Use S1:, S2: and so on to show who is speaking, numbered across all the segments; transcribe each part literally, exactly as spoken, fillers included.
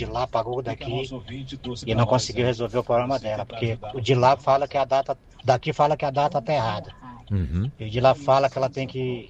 S1: de lá pagou o daqui e não conseguiu resolver o problema dela, porque o de lá fala que a data, daqui fala que a data está errada.
S2: Uhum.
S1: E o de lá fala que ela tem que,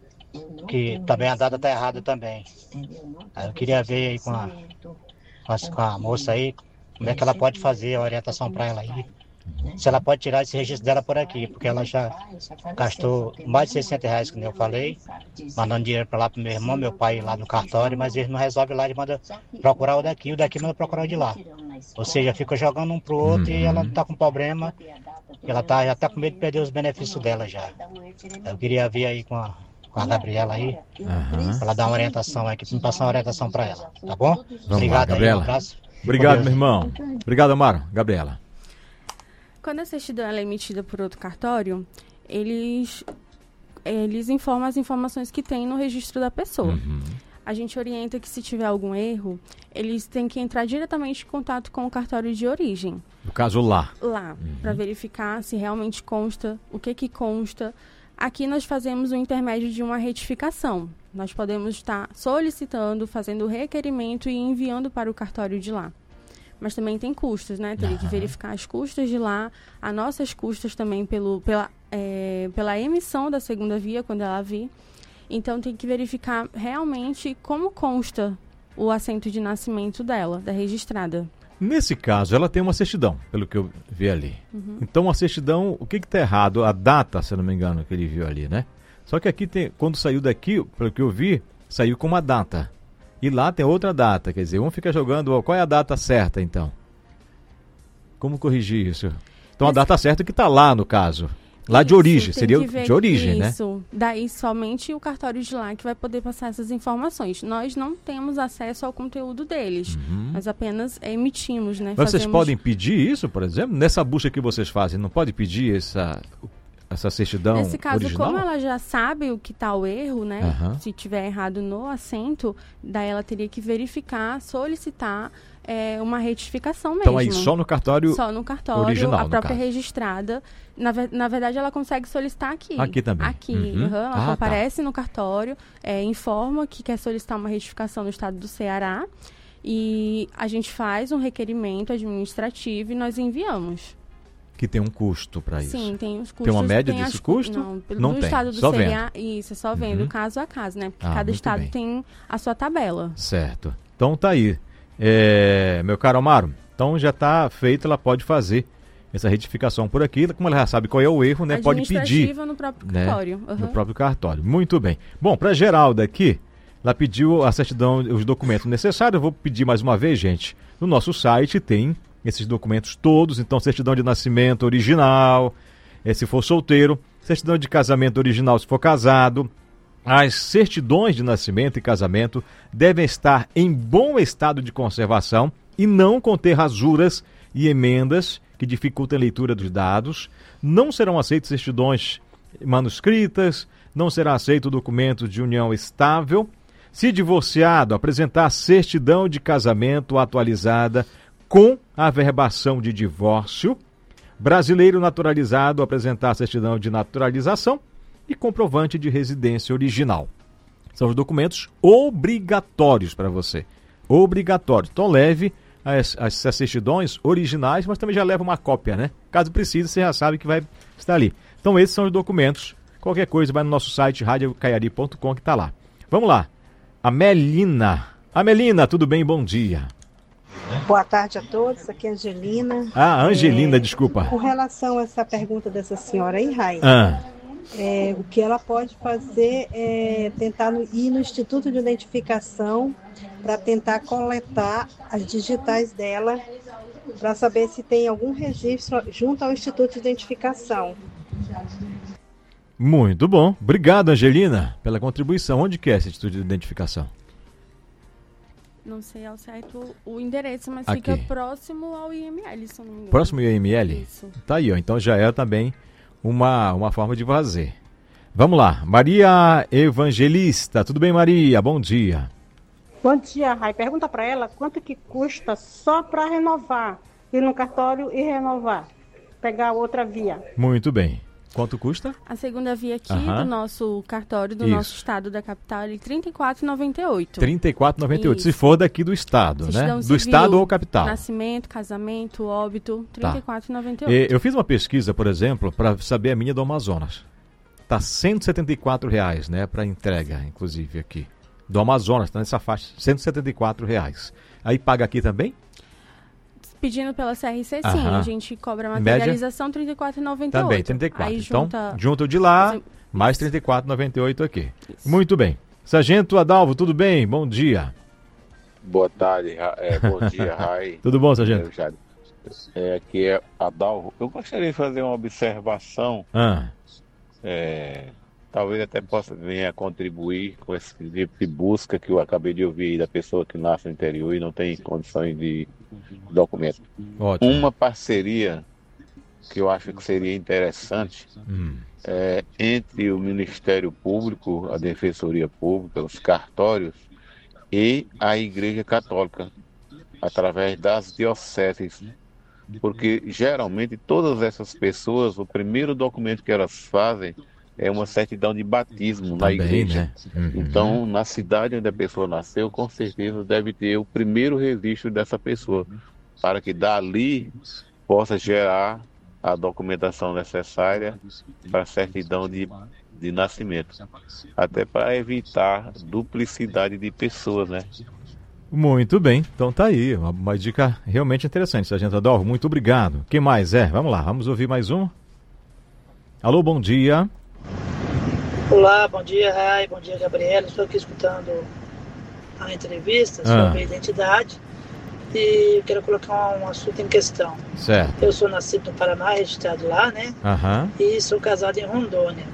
S1: que também a data está errada também. Aí eu queria ver aí com a, com a, com a moça aí, como é que ela pode fazer a orientação para ela aí. Se ela pode tirar esse registro dela por aqui, porque ela já gastou mais de seiscentos reais, como eu falei, mandando dinheiro para lá para meu irmão, meu pai lá no cartório, mas eles não resolvem lá, ele manda procurar o daqui, o daqui manda procurar o de lá. Ou seja, fica jogando um pro outro uhum. e ela não tá com problema, ela tá, já tá com medo de perder os benefícios dela já. Eu queria ver aí com a, com a Gabriela aí, uhum. para ela dar uma orientação aqui, para me passar uma orientação para ela, tá bom?
S2: Vamos
S1: Obrigado
S2: lá, Gabriela.
S1: aí, um abraço.
S2: Obrigado, meu irmão. Obrigado, Amaro. Gabriela.
S3: Quando a certidão ela é emitida por outro cartório, eles, eles informam as informações que tem no registro da pessoa.
S2: Uhum.
S3: A gente orienta que, se tiver algum erro, eles têm que entrar diretamente em contato com o cartório de origem.
S2: No caso, lá.
S3: Lá, uhum. para verificar se realmente consta, o que que consta. Aqui nós fazemos o intermédio de uma retificação. Nós podemos estar solicitando, fazendo o requerimento e enviando para o cartório de lá. Mas também tem custos, né? Teria uhum. que verificar as custas de lá, as nossas custas também pelo, pela, é, pela emissão da segunda via, quando ela vir. Então, tem que verificar realmente como consta o assento de nascimento dela, da registrada.
S2: Nesse caso, ela tem uma certidão, pelo que eu vi ali.
S3: Uhum.
S2: Então, a certidão, o que está errado? A data, se eu não me engano, que ele viu ali, né? Só que aqui, tem, quando saiu daqui, pelo que eu vi, saiu com uma data. E lá tem outra data, quer dizer, um fica jogando, ó, qual é a data certa, então? Como corrigir isso? Então, a data certa que está lá, no caso. Lá
S3: isso,
S2: de origem, seria de origem,
S3: isso.
S2: né?
S3: Isso, daí somente o cartório de lá que vai poder passar essas informações. Nós não temos acesso ao conteúdo deles,
S2: uhum.
S3: nós apenas emitimos, né?
S2: Mas vocês
S3: Fazemos...
S2: podem pedir isso, por exemplo? Nessa busca que vocês fazem, não pode pedir essa... essa certidão
S3: Nesse caso,
S2: original?
S3: como ela já sabe o que está o erro, né?
S2: Uhum.
S3: Se tiver errado no assento, daí ela teria que verificar, solicitar é, uma retificação mesmo.
S2: Então aí só no cartório
S3: Só no cartório,
S2: original,
S3: a própria
S2: caso.
S3: registrada. Na, na verdade, ela consegue solicitar aqui.
S2: Aqui também?
S3: Aqui.
S2: Uhum.
S3: Uhum, ela
S2: ah,
S3: comparece
S2: tá.
S3: no cartório, é, informa que quer solicitar uma retificação no estado do Ceará e a gente faz um requerimento administrativo e nós enviamos.
S2: Que tem um custo para isso.
S3: Sim, tem os custos.
S2: Tem uma média
S3: tem
S2: desse
S3: as,
S2: custo?
S3: Não, pelo
S2: não
S3: no
S2: tem,
S3: estado do
S2: só
S3: Ceará,
S2: vendo.
S3: Isso, é só vendo,
S2: uhum.
S3: caso a caso, né? Porque
S2: ah,
S3: cada estado
S2: bem.
S3: tem a sua tabela.
S2: Certo. Então tá aí. É, meu caro Amaro, então já está feito, ela pode fazer essa retificação por aqui, como ela já sabe qual é o erro, né? Pode pedir.
S3: no próprio
S2: né?
S3: cartório. Uhum.
S2: No próprio cartório. Muito bem. Bom, para Geralda aqui, ela pediu a certidão, os documentos necessários. Eu vou pedir mais uma vez, gente. No nosso site tem esses documentos todos, então certidão de nascimento original, se for solteiro, certidão de casamento original se for casado. As certidões de nascimento e casamento devem estar em bom estado de conservação e não conter rasuras e emendas que dificultem a leitura dos dados. Não serão aceitas certidões manuscritas, não será aceito documento de união estável. Se divorciado, apresentar certidão de casamento atualizada com averbação de divórcio. Brasileiro naturalizado, apresentar certidão de naturalização e comprovante de residência original. São os documentos obrigatórios para você. Obrigatórios. Então leve as, as, as certidões originais, mas também já leva uma cópia, né? Caso precise, você já sabe que vai estar ali. Então esses são os documentos. Qualquer coisa, vai no nosso site rádio caiari ponto com que está lá. Vamos lá. A Melina. A Melina, tudo bem? Bom dia.
S4: Boa tarde a todos, aqui é a Angelina.
S2: Ah, Angelina,
S4: é,
S2: desculpa.
S4: Com relação a essa pergunta dessa senhora aí, Rai,
S2: ah.
S4: é, o que ela pode fazer é tentar no, ir no Instituto de Identificação para tentar coletar as digitais dela, para saber se tem algum registro junto ao Instituto de Identificação.
S2: Muito bom. Obrigado, Angelina, pela contribuição. Onde que é esse Instituto de Identificação?
S3: Não sei ao certo o endereço, mas
S2: Aqui.
S3: Fica próximo ao I M L, se eu não me engano.
S2: Próximo ao I M L?
S3: Isso.
S2: Tá aí, ó. Então já é também uma, uma forma de fazer. Vamos lá. Maria Evangelista. Tudo bem, Maria? Bom dia.
S5: Bom dia, Rai. Pergunta para ela quanto que custa só para renovar. Ir no cartório e renovar. Pegar outra via.
S2: Muito bem. Quanto custa?
S3: A segunda via aqui
S2: Aham.
S3: do nosso cartório, do
S2: Isso.
S3: nosso estado da capital, é trinta e quatro reais e noventa e oito centavos.
S2: trinta e quatro reais e noventa e oito centavos, se
S3: Isso.
S2: for daqui do estado, né?
S3: Certidão
S2: Do
S3: civil,
S2: estado ou capital.
S3: Nascimento, casamento, óbito, trinta e quatro reais e noventa e oito
S2: E
S3: centavos.
S2: eu fiz uma pesquisa, por exemplo, para saber a minha do Amazonas. Tá cento e setenta e quatro reais, né, para entrega, inclusive aqui. Do Amazonas, tá nessa faixa, cento e setenta e quatro reais. Aí paga aqui também?
S3: Pedindo pela C R C, sim.
S2: Aham.
S3: A gente cobra a
S2: Em média?
S3: materialização trinta e quatro reais e noventa e oito centavos.
S2: Também, trinta e quatro.
S3: Aí
S2: Então,
S3: junta...
S2: junta o de lá,
S3: Isso.
S2: mais trinta e quatro reais e noventa e oito centavos aqui.
S3: Isso.
S2: Muito bem. Sargento Adalvo, tudo bem? Bom dia.
S6: Boa tarde, Ra- é, bom dia, Rai.
S2: Tudo bom, sargento?
S6: Eu já- É, aqui é Adalvo. Eu gostaria de fazer uma observação,
S2: Ah,
S6: é, talvez até possa vir a contribuir com esse tipo de busca que eu acabei de ouvir aí da pessoa que nasce no interior e não tem condições de documento.
S2: ótimo.
S6: Uma parceria que eu acho que seria interessante
S2: Hum,
S6: é entre o Ministério Público, a Defensoria Pública, os cartórios e a Igreja Católica, através das dioceses. Porque geralmente todas essas pessoas, o primeiro documento que elas fazem é uma certidão de batismo na
S2: também,
S6: igreja.
S2: né? Uhum.
S6: Então, na cidade onde a pessoa nasceu, com certeza deve ter o primeiro registro dessa pessoa, para que dali possa gerar a documentação necessária para a certidão de, de nascimento. Até para evitar duplicidade de pessoas, né?
S2: Muito bem, então tá aí, uma, uma dica realmente interessante, sargento Adalvo, muito obrigado. Quem mais é? Vamos lá, vamos ouvir mais um. Alô, bom dia.
S7: Olá, bom dia, Rai, bom dia, Gabriela. Estou aqui escutando a entrevista
S2: Ah.
S7: sobre a identidade e eu quero colocar um assunto em questão.
S2: Certo.
S7: Eu sou nascido no Paraná, registrado lá, né?
S2: Aham.
S7: E sou casado em Rondônia.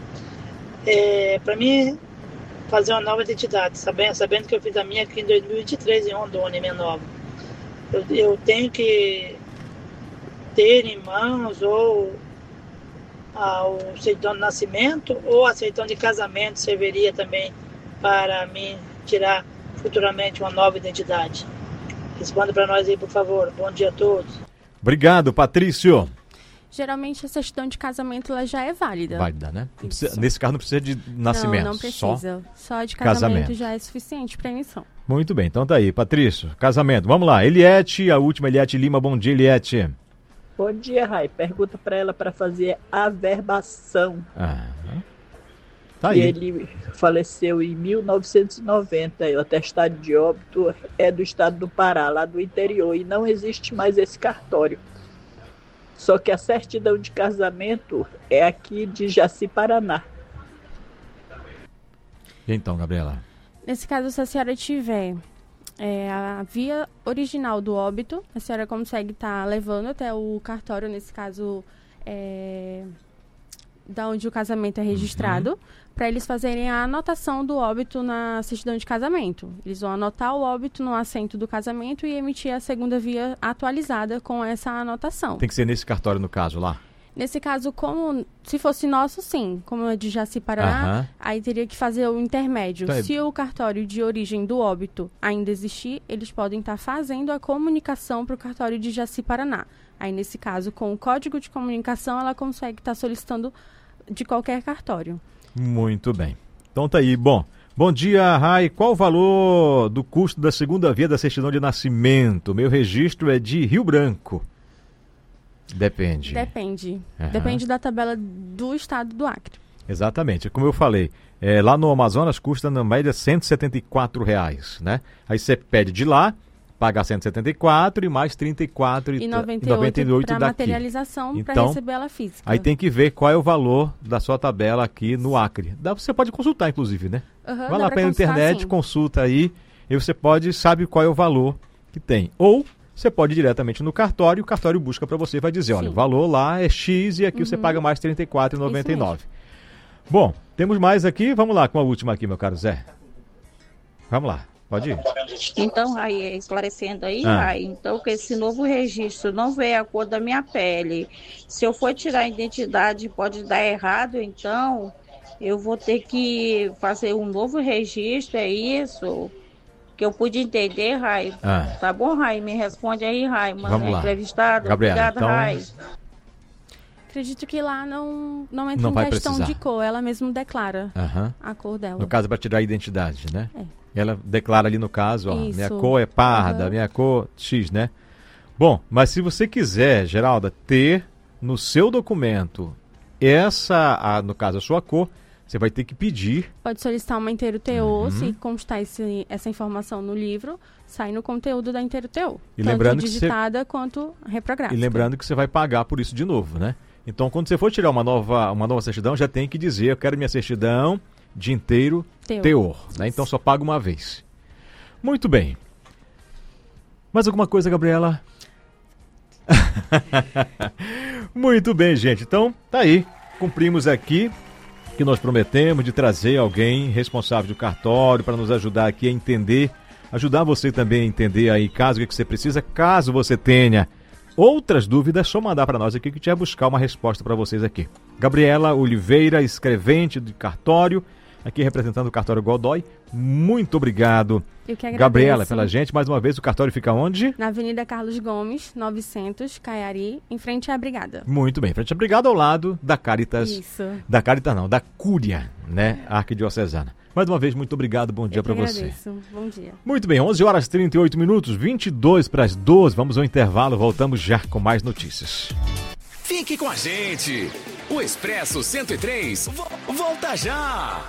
S7: É, Para mim, fazer uma nova identidade, sabendo, sabendo que eu fiz a minha aqui em dois mil e vinte e três em Rondônia, minha nova. Eu, eu tenho que ter em mãos ou ao certidão de nascimento ou a certidão de casamento serviria também para mim tirar futuramente uma nova identidade. Responda para nós aí, por favor. Bom dia a todos.
S2: Obrigado, Patrício.
S3: Geralmente a certidão de casamento ela já é válida.
S2: Válida, né? Não precisa-
S3: Isso.
S2: nesse caso não precisa de nascimento.
S3: Não, não
S2: Só.
S3: precisa. Só, de casamento,
S2: casamento.
S3: já é suficiente para emissão.
S2: Muito bem, então tá aí, Patrício. Casamento, vamos lá. Eliette, a última, Eliette Lima. Bom dia, Eliette.
S8: Bom dia, Rai. Pergunta para ela para fazer averbação.
S2: Ah, tá
S8: E
S2: aí.
S8: ele faleceu em mil novecentos e noventa. E o atestado de óbito é do estado do Pará, lá do interior. E não existe mais esse cartório. Só que a certidão de casamento é aqui de Jaci, Paraná.
S2: E então, Gabriela?
S3: Nesse caso, se a senhora tiver é, a via original do óbito, a senhora consegue estar levando até o cartório, nesse caso, é, da onde o casamento é registrado,
S2: Uhum.
S3: para eles fazerem a anotação do óbito na certidão de casamento. Eles vão anotar o óbito no assento do casamento e emitir a segunda via atualizada com essa anotação.
S2: Tem que ser nesse cartório, no caso, lá.
S3: Nesse caso, como se fosse nosso, sim, como é de Jaci, Paraná,
S2: Aham.
S3: aí teria que fazer o intermédio.
S2: Então é-
S3: Se o cartório de origem do óbito ainda existir, eles podem estar fazendo a comunicação para o cartório de Jaci, Paraná. Aí, nesse caso, com o código de comunicação, ela consegue estar solicitando de qualquer cartório.
S2: Muito bem. Então tá aí. Bom, bom dia, Rai. Qual o valor do custo da segunda via da certidão de nascimento? Meu registro é de Rio Branco. Depende.
S3: Depende.
S2: Aham.
S3: Depende da tabela do estado do Acre.
S2: Exatamente. Como eu falei, é, lá no Amazonas custa na média cento e setenta e quatro reais, né? Aí você pede de lá, paga cento e setenta e quatro e mais trinta e quatro
S3: E
S2: e
S3: noventa e oito para
S2: daqui.
S3: materialização, para
S2: Então,
S3: receber ela física.
S2: Aí tem que ver qual é o valor da sua tabela aqui no Acre. Dá, você pode consultar, inclusive, né?
S3: Aham,
S2: Vai
S3: dá
S2: lá
S3: pra
S2: pela
S3: consultar,
S2: internet,
S3: sim.
S2: consulta aí, e você pode, sabe qual é o valor que tem. Ou você pode ir diretamente no cartório, o cartório busca para você e vai dizer, olha,
S3: Sim.
S2: o valor lá é X e aqui você paga mais trinta e quatro reais e noventa e nove centavos. Bom, temos mais aqui, vamos lá com a última aqui, meu caro Zé. Vamos lá, pode ir.
S9: Então, aí, esclarecendo aí,
S2: Ah.
S9: Rai, então que esse novo registro não veio a cor da minha pele. Se eu for tirar a identidade, pode dar errado, então eu vou ter que fazer um novo registro, é isso? Que eu pude entender, Rai.
S2: Ah.
S9: Tá bom, Rai? Me responde aí, Rai. Mano,
S2: Vamos lá.
S9: entrevistado.
S2: Gabriela,
S9: Obrigada,
S2: então-
S9: Rai.
S3: Acredito que lá não, não entra
S2: Não
S3: em
S2: vai
S3: questão
S2: precisar.
S3: de cor, ela mesmo declara
S2: Aham.
S3: a cor dela.
S2: No caso é para tirar a identidade, né?
S3: É.
S2: Ela declara ali no caso, ó,
S3: Isso.
S2: minha cor é parda,
S3: Aham.
S2: minha cor X, né? Bom, mas se você quiser, Geralda, ter no seu documento essa, a, no caso a sua cor, você vai ter que pedir.
S3: Pode solicitar uma Inteiro T O,
S2: Uhum.
S3: se constar esse, essa informação no livro, sai no conteúdo da Inteiro T O.
S2: E
S3: tanto
S2: lembrando que
S3: digitada quanto reprográfica.
S2: E lembrando que você vai pagar por isso de novo, né? Então, quando você for tirar uma nova, uma nova certidão, já tem que dizer, eu quero minha certidão de inteiro
S3: Teor.
S2: teor, né? Então só paga uma vez. Muito bem. Mais alguma coisa, Gabriela? Muito bem, gente. Então, tá aí. Cumprimos aqui que nós prometemos de trazer alguém responsável do cartório para nos ajudar aqui a entender, ajudar você também a entender aí, caso que você precisa, caso você tenha outras dúvidas, é só mandar para nós aqui que a gente vai buscar uma resposta para vocês aqui. Gabriela Oliveira, escrevente de cartório, aqui representando o cartório Godoy. Muito obrigado,
S3: Eu que agradeço.
S2: Gabriela, pela gente. Mais uma vez, o cartório fica onde?
S3: Na Avenida Carlos Gomes, novecentos, Caiari, em frente à Brigada.
S2: Muito bem, frente à Brigada, ao lado da Caritas.
S3: Isso.
S2: Da Caritas não, da Cúria, né? Arquidiocesana. Mais uma vez, muito obrigado, bom dia para você.
S3: Agradeço. Bom dia.
S2: Muito bem, onze horas e trinta e oito minutos, vinte e dois para as doze. Vamos ao intervalo, voltamos já com mais notícias.
S10: Fique com a gente. O Expresso cento e três vo- volta já.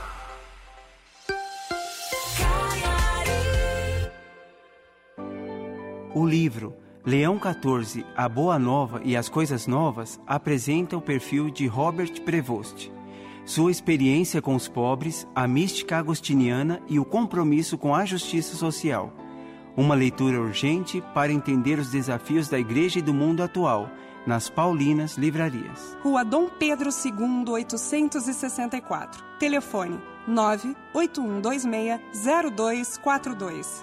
S11: O livro Leão quatorze, A Boa Nova e as Coisas Novas apresenta o perfil de Robert Prevost. Sua experiência com os pobres, a mística agostiniana e o compromisso com a justiça social. Uma leitura urgente para entender os desafios da igreja e do mundo atual, nas Paulinas Livrarias.
S12: Rua Dom Pedro segundo, oitocentos e sessenta e quatro. Telefone nove oito um dois seis zero dois quatro dois.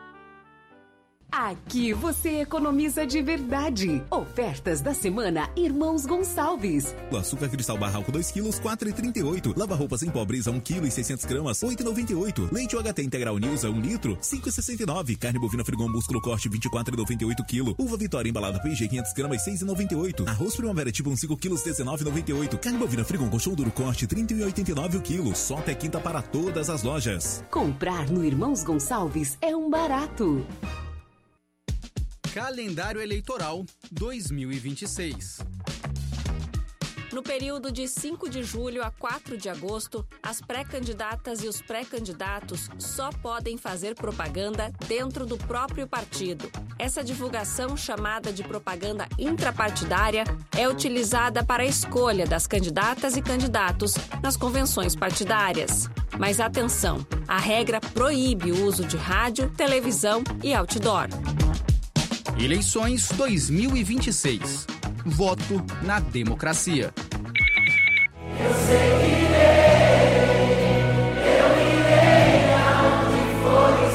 S13: Aqui você economiza de verdade. Ofertas da semana Irmãos Gonçalves.
S14: O açúcar cristal barra álcool dois quilos, quatro reais e trinta e oito centavos. Lava roupas em pó Brisa um quilo e seiscentos gramas, oito reais e noventa e oito centavos. Leite U H T Integral Nilza um litro, cinco reais e sessenta e nove centavos. Carne bovina Frigon Músculo Corte vinte e quatro reais e noventa e oito centavos. Uva Vitória embalada P G quinhentos gramas, seis reais e noventa e oito centavos. Arroz Primavera tipo um cinco quilos, dezenove reais e noventa e oito centavos. Carne bovina Frigon Colchão Duro Corte trinta e um reais e oitenta e nove centavos o quilo. Só até quinta para todas as lojas.
S13: Comprar no Irmãos Gonçalves é um barato.
S15: Calendário Eleitoral dois mil e vinte e seis.
S16: No período de cinco de julho a quatro de agosto, as pré-candidatas e os pré-candidatos só podem fazer propaganda dentro do próprio partido. Essa divulgação, chamada de propaganda intrapartidária, é utilizada para a escolha das candidatas e candidatos nas convenções partidárias. Mas atenção, a regra proíbe o uso de rádio, televisão e outdoor.
S15: Eleições dois mil e vinte e seis. Voto na democracia.
S17: Eu seguirei, eu irei aonde for o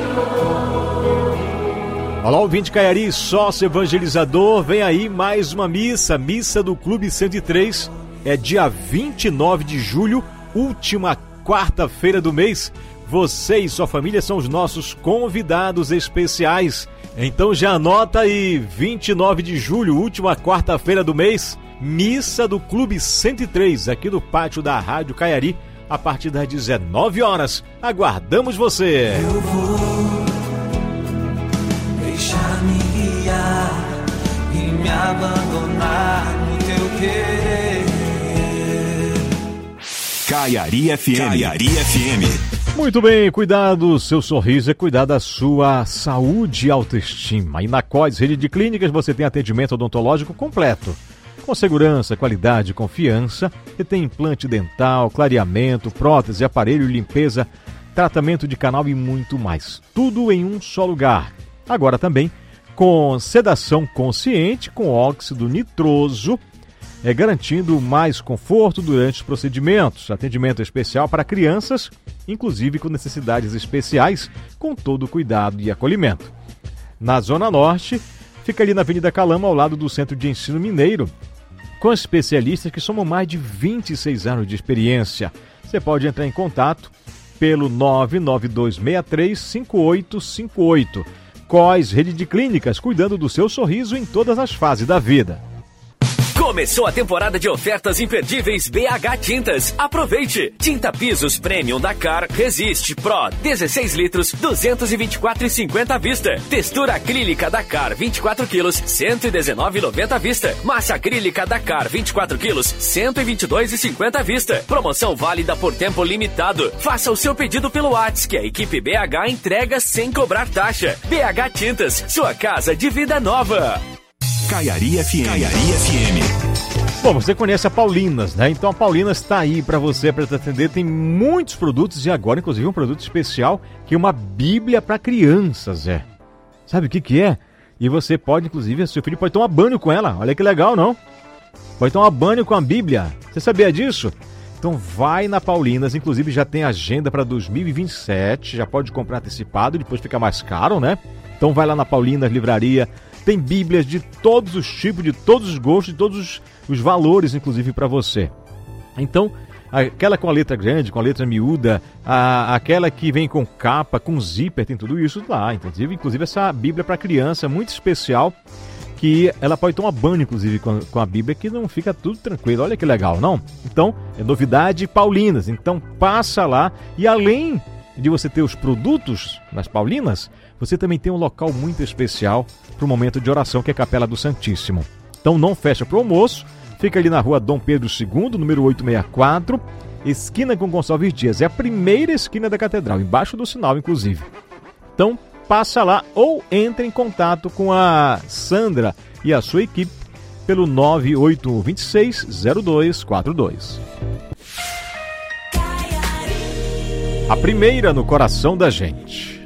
S17: Senhor.
S2: Olá, ouvinte Caiari, sócio evangelizador, vem aí mais uma missa, missa do Clube cento e três, é dia vinte e nove de julho, última quarta-feira do mês. Você e sua família são os nossos convidados especiais. Então já anota aí, vinte e nove de julho, última quarta-feira do mês, missa do Clube cento e três, aqui no pátio da Rádio Caiari, a partir das dezenove horas. Aguardamos você!
S17: Eu vou deixar-me guiar e me abandonar no teu querer.
S10: Caiari F M. Caiari F M.
S2: Muito bem, cuidar do seu sorriso é cuidar da sua saúde e autoestima. E na C O S Rede de Clínicas você tem atendimento odontológico completo, com segurança, qualidade e confiança. E tem implante dental, clareamento, prótese, aparelho, limpeza, tratamento de canal e muito mais. Tudo em um só lugar. Agora também com sedação consciente, com óxido nitroso, é, garantindo mais conforto durante os procedimentos. Atendimento especial para crianças, inclusive com necessidades especiais, com todo o cuidado e acolhimento. Na Zona Norte, fica ali na Avenida Calama, ao lado do Centro de Ensino Mineiro, com especialistas que somam mais de vinte e seis anos de experiência. Você pode entrar em contato pelo nove nove dois seis três cinco oito cinco oito. C O S Rede de Clínicas, cuidando do seu sorriso em todas as fases da vida.
S10: Começou a temporada de ofertas imperdíveis B H Tintas. Aproveite! Tinta Pisos Premium da Car Resiste Pro dezesseis litros, duzentos e vinte e quatro reais e cinquenta centavos à vista. Textura acrílica da Car vinte e quatro quilos, cento e dezenove reais e noventa centavos à vista. Massa acrílica da Car vinte e quatro quilos, cento e vinte e dois reais e cinquenta centavos à vista. Promoção válida por tempo limitado. Faça o seu pedido pelo WhatsApp que a equipe B H entrega sem cobrar taxa. B H Tintas, sua casa de vida nova.
S14: Caiari F M. Caiari F M.
S2: Bom, você conhece a Paulinas, né? Então a Paulinas está aí para você, para te atender. Tem muitos produtos e agora, inclusive, um produto especial que é uma Bíblia para crianças, é. Sabe o que que é? E você pode, inclusive, seu filho pode tomar banho com ela. Olha que legal, não? Pode tomar banho com a Bíblia. Você sabia disso? Então vai na Paulinas, inclusive já tem agenda para dois mil e vinte e sete, já pode comprar antecipado, depois fica mais caro, né? Então vai lá na Paulinas Livraria, tem Bíblias de todos os tipos, de todos os gostos, de todos os, os valores, inclusive para você. Então, aquela com a letra grande, com a letra miúda, a, aquela que vem com capa, com zíper, tem tudo isso lá, inclusive, inclusive essa Bíblia para criança muito especial, que ela pode tomar banho, inclusive, com, com a Bíblia, que não fica tudo tranquilo. Olha que legal, não? Então, é novidade Paulinas. Então, passa lá. E além de você ter os produtos nas Paulinas, você também tem um local muito especial para o momento de oração, que é a Capela do Santíssimo. Então, não fecha para o almoço. Fica ali na rua Dom Pedro segundo, número oitocentos e sessenta e quatro, esquina com Gonçalves Dias. É a primeira esquina da Catedral, embaixo do sinal, inclusive. Então, passa lá ou entre em contato com a Sandra e a sua equipe pelo nove oito um, dois seis, zero dois quatro dois. A primeira no coração da gente.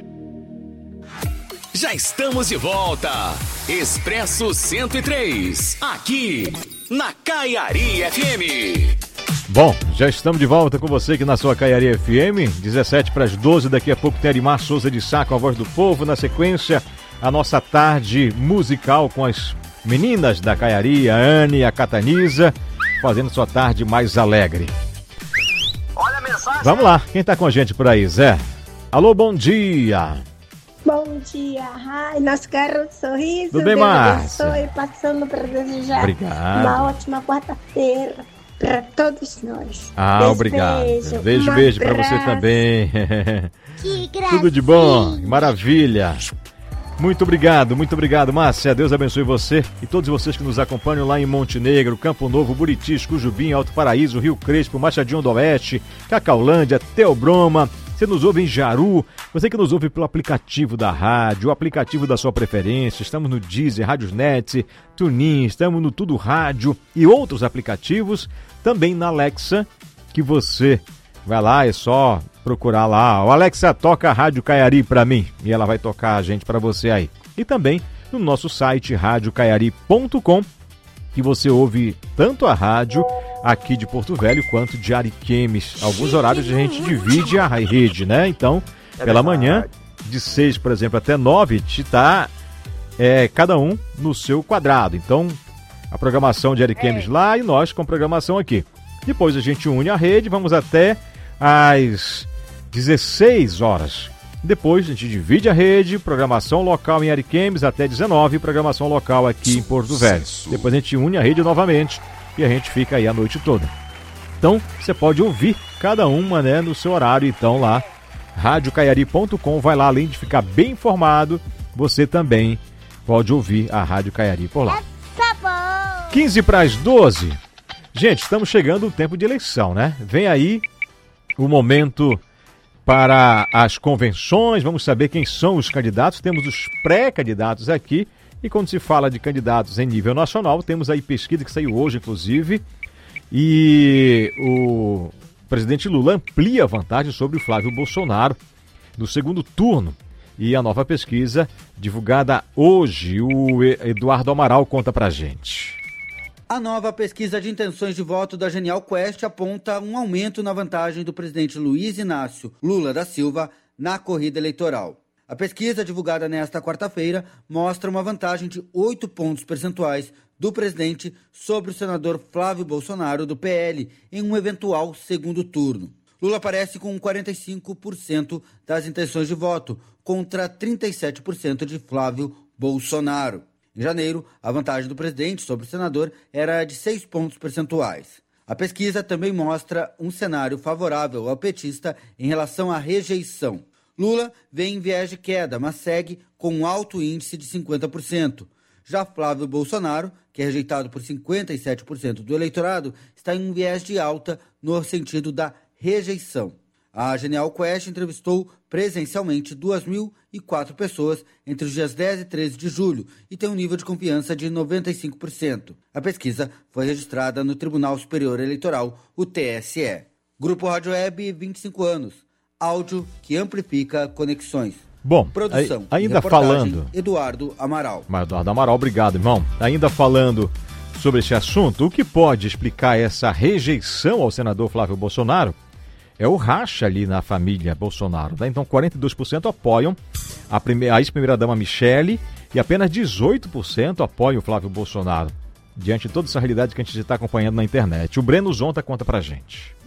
S10: Já estamos de volta. Expresso cento e três, aqui na Caiari F M.
S2: Bom, já estamos de volta com você aqui na sua Caiari F M, dezessete para as doze, daqui a pouco tem Arimar Souza de Sá com a Voz do Povo, na sequência a nossa tarde musical com as meninas da Caiari, a Anne e a Cataniza, fazendo sua tarde mais alegre.
S18: Olha a mensagem.
S2: Vamos lá, quem tá com a gente por aí, Zé? Alô, bom dia.
S19: Bom dia, ai, nosso garoto sorriso.
S2: Tudo bem, Márcia?
S19: Estou passando para desejar
S2: Obrigado.
S19: Uma ótima quarta-feira para todos nós.
S2: Ah,
S19: beijo,
S2: obrigado.
S19: Beijo,
S2: Beijo,
S19: um
S2: beijo para
S19: abraço.
S2: você também.
S19: Que
S2: Tudo de bom, maravilha. Muito obrigado, muito obrigado, Márcia. Deus abençoe você e todos vocês que nos acompanham lá em Montenegro, Campo Novo, Buritis, Cujubim, Alto Paraíso, Rio Crespo, Machadinho do Oeste, Cacaulândia, Teobroma. Você nos ouve em Jaru, você que nos ouve pelo aplicativo da rádio, o aplicativo da sua preferência. Estamos no Deezer, Radiosnet, TuneIn, estamos no Tudo Rádio e outros aplicativos. Também na Alexa, que você vai lá, é só procurar lá. O Alexa, toca a Rádio Caiari para mim. E ela vai tocar a gente para você aí. E também no nosso site rádio caiari ponto com, que você ouve tanto a rádio aqui de Porto Velho quanto de Ariquemes. Alguns horários a gente divide a rede, né? Então, é pela verdade. Manhã, de seis, por exemplo, até nove, está é, cada um no seu quadrado. Então, a programação de Ariquemes é. lá e nós com programação aqui. Depois a gente une a rede, vamos até às dezesseis horas. Depois a gente divide a rede, programação local em Ariquemes até dezenove, programação local aqui em Porto Velho. Depois a gente une a rede novamente e a gente fica aí a noite toda. Então, você pode ouvir cada uma, né, no seu horário, então lá, rádio caiari ponto com, vai lá, além de ficar bem informado, você também pode ouvir a Rádio Caiari por lá. quinze para as doze. Gente, estamos chegando ao tempo de eleição, né? Vem aí o momento para as convenções, vamos saber quem são os candidatos, temos os pré-candidatos aqui, e quando se fala de candidatos em nível nacional, temos aí pesquisa que saiu hoje, inclusive, e o presidente Lula amplia a vantagem sobre o Flávio Bolsonaro no segundo turno. E a nova pesquisa divulgada hoje, o Eduardo Amaral conta pra gente.
S20: A nova pesquisa de intenções de voto da Genial Quest aponta um aumento na vantagem do presidente Luiz Inácio Lula da Silva na corrida eleitoral. A pesquisa, divulgada nesta quarta-feira, mostra uma vantagem de oito pontos percentuais do presidente sobre o senador Flávio Bolsonaro, do P L, em um eventual segundo turno. Lula aparece com quarenta e cinco por cento das intenções de voto, contra trinta e sete por cento de Flávio Bolsonaro. Em janeiro, a vantagem do presidente sobre o senador era de seis pontos percentuais. A pesquisa também mostra um cenário favorável ao petista em relação à rejeição. Lula vem em viés de queda, mas segue com um alto índice de cinquenta por cento. Já Flávio Bolsonaro, que é rejeitado por cinquenta e sete por cento do eleitorado, está em um viés de alta no sentido da rejeição. A Genial Quest entrevistou presencialmente duas mil e quatro pessoas entre os dias dez e treze de julho e tem um nível de confiança de noventa e cinco por cento. A pesquisa foi registrada no Tribunal Superior Eleitoral, o T S E. Grupo Rádio Web, vinte e cinco anos. Áudio que amplifica conexões.
S2: Bom,
S20: produção,
S2: ainda falando...
S20: Eduardo Amaral.
S2: Eduardo Amaral, obrigado, irmão. Ainda falando sobre esse assunto, o que pode explicar essa rejeição ao senador Flávio Bolsonaro é o racha ali na família Bolsonaro. Tá? Então, quarenta e dois por cento apoiam a, primeira, a ex-primeira-dama Michele e apenas dezoito por cento apoiam o Flávio Bolsonaro. Diante de toda essa realidade que a gente está acompanhando na internet. O Breno Zonta conta pra gente.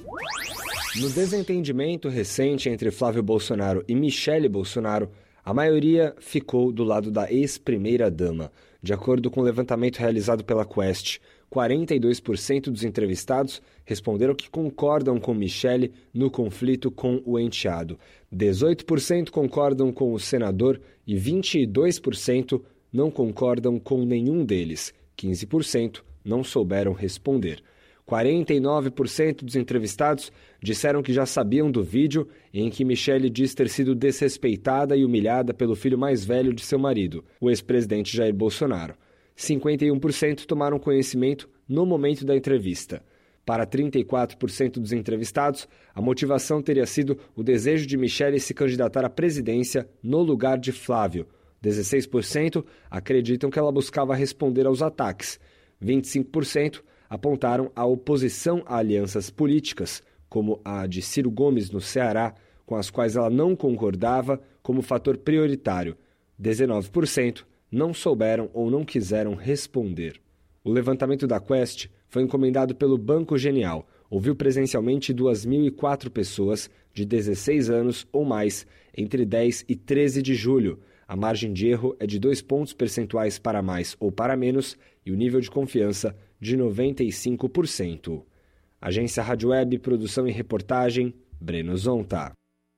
S21: No desentendimento recente entre Flávio Bolsonaro e Michele Bolsonaro, a maioria ficou do lado da ex-primeira-dama. De acordo com o levantamento realizado pela Quest, quarenta e dois por cento dos entrevistados responderam que concordam com Michele no conflito com o enteado. dezoito por cento concordam com o senador e vinte e dois por cento não concordam com nenhum deles. quinze por cento não souberam responder. quarenta e nove por cento dos entrevistados disseram que já sabiam do vídeo em que Michele diz ter sido desrespeitada e humilhada pelo filho mais velho de seu marido, o ex-presidente Jair Bolsonaro. cinquenta e um por cento tomaram conhecimento no momento da entrevista. Para trinta e quatro por cento dos entrevistados, a motivação teria sido o desejo de Michele se candidatar à presidência no lugar de Flávio. dezesseis por cento acreditam que ela buscava responder aos ataques. vinte e cinco por cento apontaram a oposição a alianças políticas, como a de Ciro Gomes no Ceará, com as quais ela não concordava, como fator prioritário. dezenove por cento não souberam ou não quiseram responder. O levantamento da Quest foi encomendado pelo Banco Genial. Ouviu presencialmente duas mil e quatro pessoas de dezesseis anos ou mais entre dez e treze de julho. A margem de erro é de dois pontos percentuais para mais ou para menos e o nível de confiança de noventa e cinco por cento. Agência Rádio Web, produção e reportagem, Breno Zonta.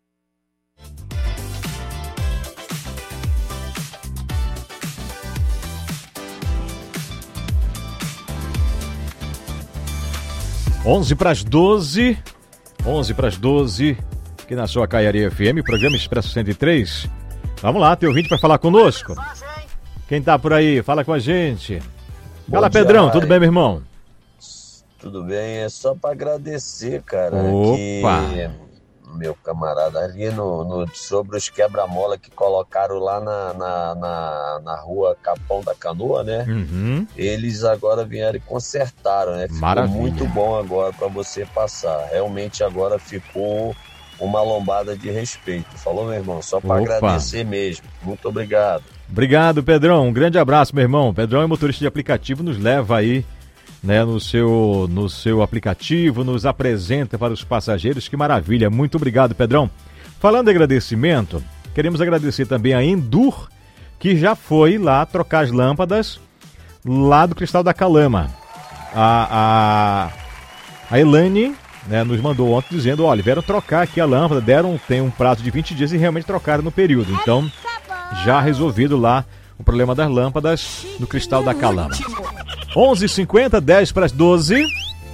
S2: onze para as doze, onze para as doze, aqui na sua Caiaria F M, programa Expresso cento e três. Vamos lá, tem ouvinte para falar conosco. Quem tá por aí, fala com a gente. Fala, dia, Pedrão, Rai. Tudo bem, meu irmão?
S22: Tudo bem, é só para agradecer, cara,
S2: Opa.
S22: que meu camarada ali no, no, sobre os quebra-mola que colocaram lá na, na, na, na rua Capão da Canoa, né?
S2: Uhum.
S22: Eles agora vieram e consertaram, né? Ficou
S2: Maravilha.
S22: Muito bom agora para você passar. Realmente agora ficou uma lombada de respeito. Falou, meu irmão? Só para agradecer mesmo. Muito obrigado.
S2: Obrigado, Pedrão. Um grande abraço, meu irmão. Pedrão é motorista de aplicativo, nos leva aí, né, no seu, no seu aplicativo, nos apresenta para os passageiros. Que maravilha. Muito obrigado, Pedrão. Falando em agradecimento, queremos agradecer também a Endur, que já foi lá trocar as lâmpadas lá do Cristal da Calama. A, a, a Elane, né, nos mandou ontem dizendo, olha, vieram trocar aqui a lâmpada, deram, tem um prazo de vinte dias e realmente trocaram no período. Então, já resolvido lá o problema das lâmpadas no Cristal da Calama. onze e cinquenta, dez para as doze.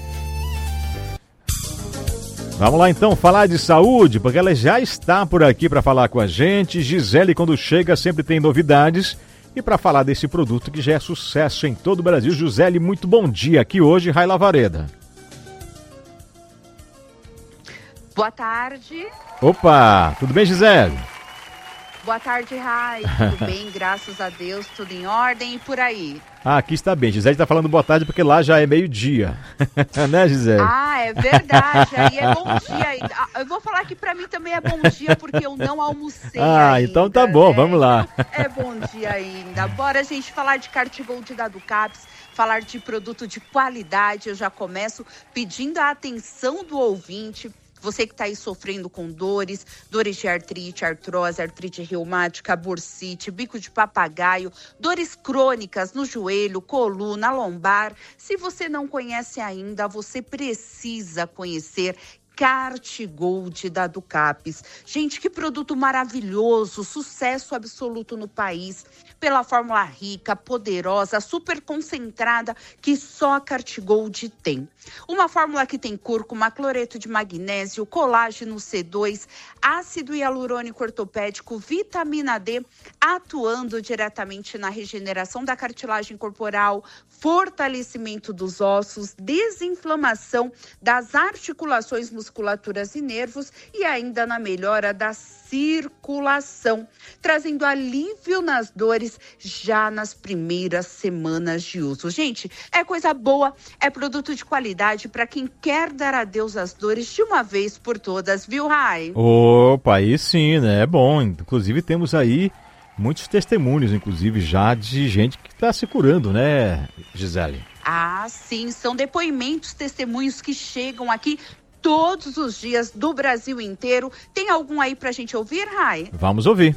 S2: Vamos lá então falar de saúde, porque ela já está por aqui para falar com a gente. Gisele, quando chega, sempre tem novidades. E para falar desse produto que já é sucesso em todo o Brasil. Gisele, muito bom dia. Aqui hoje, Rai Lavareda.
S23: Boa tarde.
S2: Opa, tudo bem, Gisele?
S23: Boa tarde, Rai. Tudo bem, graças a Deus, tudo em ordem e por aí.
S2: Ah, aqui está bem. Gisele está falando boa tarde porque lá já é meio-dia. Né, Gisele?
S23: Ah, é verdade. Aí é bom dia. Eu vou falar que para mim também é bom dia porque eu não almocei
S2: Ah,
S23: ainda,
S2: então tá bom,
S23: né?
S2: vamos lá.
S23: É bom dia ainda. Bora, gente, falar de Cartigold da Ducaps, falar de produto de qualidade. Eu já começo pedindo a atenção do ouvinte. Você que está aí sofrendo com dores, dores de artrite, artrose, artrite reumática, bursite, bico de papagaio, dores crônicas no joelho, coluna, lombar. Se você não conhece ainda, você precisa conhecer Cartigold da Ducapes. Gente, que produto maravilhoso, sucesso absoluto no país, pela fórmula rica, poderosa, super concentrada, que só a Cartigold tem. Uma fórmula que tem cúrcuma, cloreto de magnésio, colágeno C dois, ácido hialurônico ortopédico, vitamina D, atuando diretamente na regeneração da cartilagem corporal, fortalecimento dos ossos, desinflamação das articulações musculaturas e nervos e ainda na melhora da circulação, trazendo alívio nas dores já nas primeiras semanas de uso. Gente, é coisa boa, é produto de qualidade para quem quer dar adeus às dores de uma vez por todas, viu, Rai?
S2: Opa, aí sim, né? É bom. Inclusive temos aí muitos testemunhos, inclusive, já de gente que está se curando, né, Gisele?
S23: Ah, sim, são depoimentos, testemunhos que chegam aqui todos os dias do Brasil inteiro. Tem algum aí pra gente ouvir, Rai?
S2: Vamos ouvir.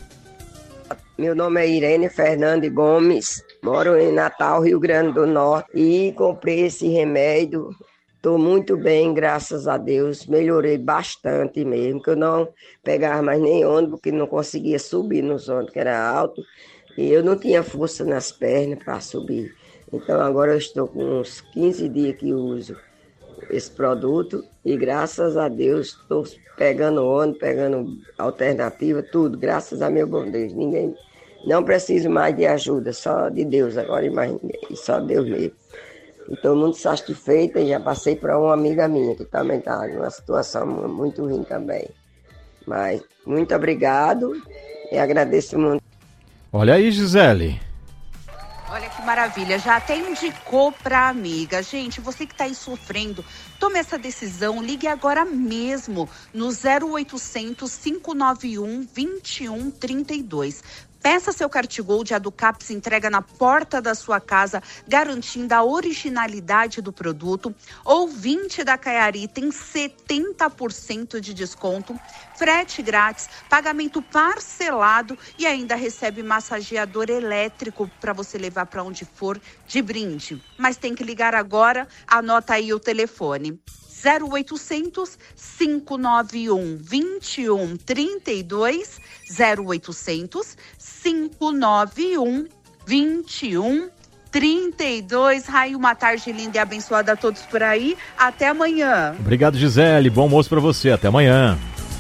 S1: Meu nome é Irene Fernandes Gomes, moro em Natal, Rio Grande do Norte, e comprei esse remédio. Estou muito bem, graças a Deus. Melhorei bastante mesmo, que eu não pegava mais nem ônibus, porque não conseguia subir nos ônibus, que era alto, e eu não tinha força nas pernas para subir. Então agora eu estou com uns quinze dias que uso esse produto e graças a Deus estou pegando ônibus, pegando alternativa, tudo, graças a meu bom Deus. Ninguém, não preciso mais de ajuda, só de Deus agora, mais ninguém, só Deus mesmo. Estou muito satisfeita e já passei para uma amiga minha que também está numa situação muito ruim também. Mas muito obrigado e agradeço muito.
S2: Olha aí, Gisele.
S23: Olha que maravilha, já até indicou para amiga. Gente, você que está aí sofrendo, tome essa decisão, ligue agora mesmo no zero oitocentos, cinco nove um, dois um três dois. Peça seu Cartigold, a Ducapes entrega na porta da sua casa, garantindo a originalidade do produto. Ouvinte da Caiari tem setenta por cento de desconto, frete grátis, pagamento parcelado e ainda recebe massageador elétrico para você levar para onde for de brinde. Mas tem que ligar agora, anota aí o telefone. zero oitocentos, cinco nove um, dois um três dois, zero oitocentos, cinco nove um, dois um três dois. Raio, uma tarde linda e abençoada a todos por aí. Até amanhã.
S2: Obrigado, Gisele. Bom almoço para você. Até amanhã.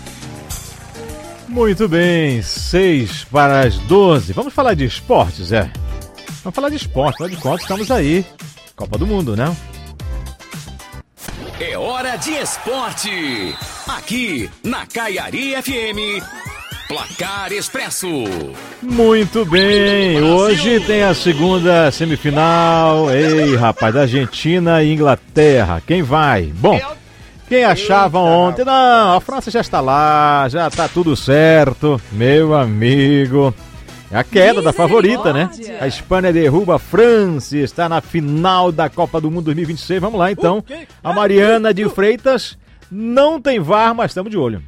S2: Muito bem, seis para as doze. Vamos falar de esportes, é? Vamos falar de esporte. Afinal de contas, estamos aí. Copa do Mundo, né?
S10: É hora de esporte. Aqui na Caiari F M. Placar Expresso.
S2: Muito bem. Hoje tem a segunda semifinal. Ei, rapaz, da Argentina e Inglaterra. Quem vai? Bom, quem achava ontem... Não, a França já está lá. Já está tudo certo. Meu amigo... É a queda da favorita, né? A Espanha derruba a França, está na final da Copa do Mundo dois mil e vinte e seis. Vamos lá, então. A Mariana de Freitas não tem V A R, mas estamos de olho.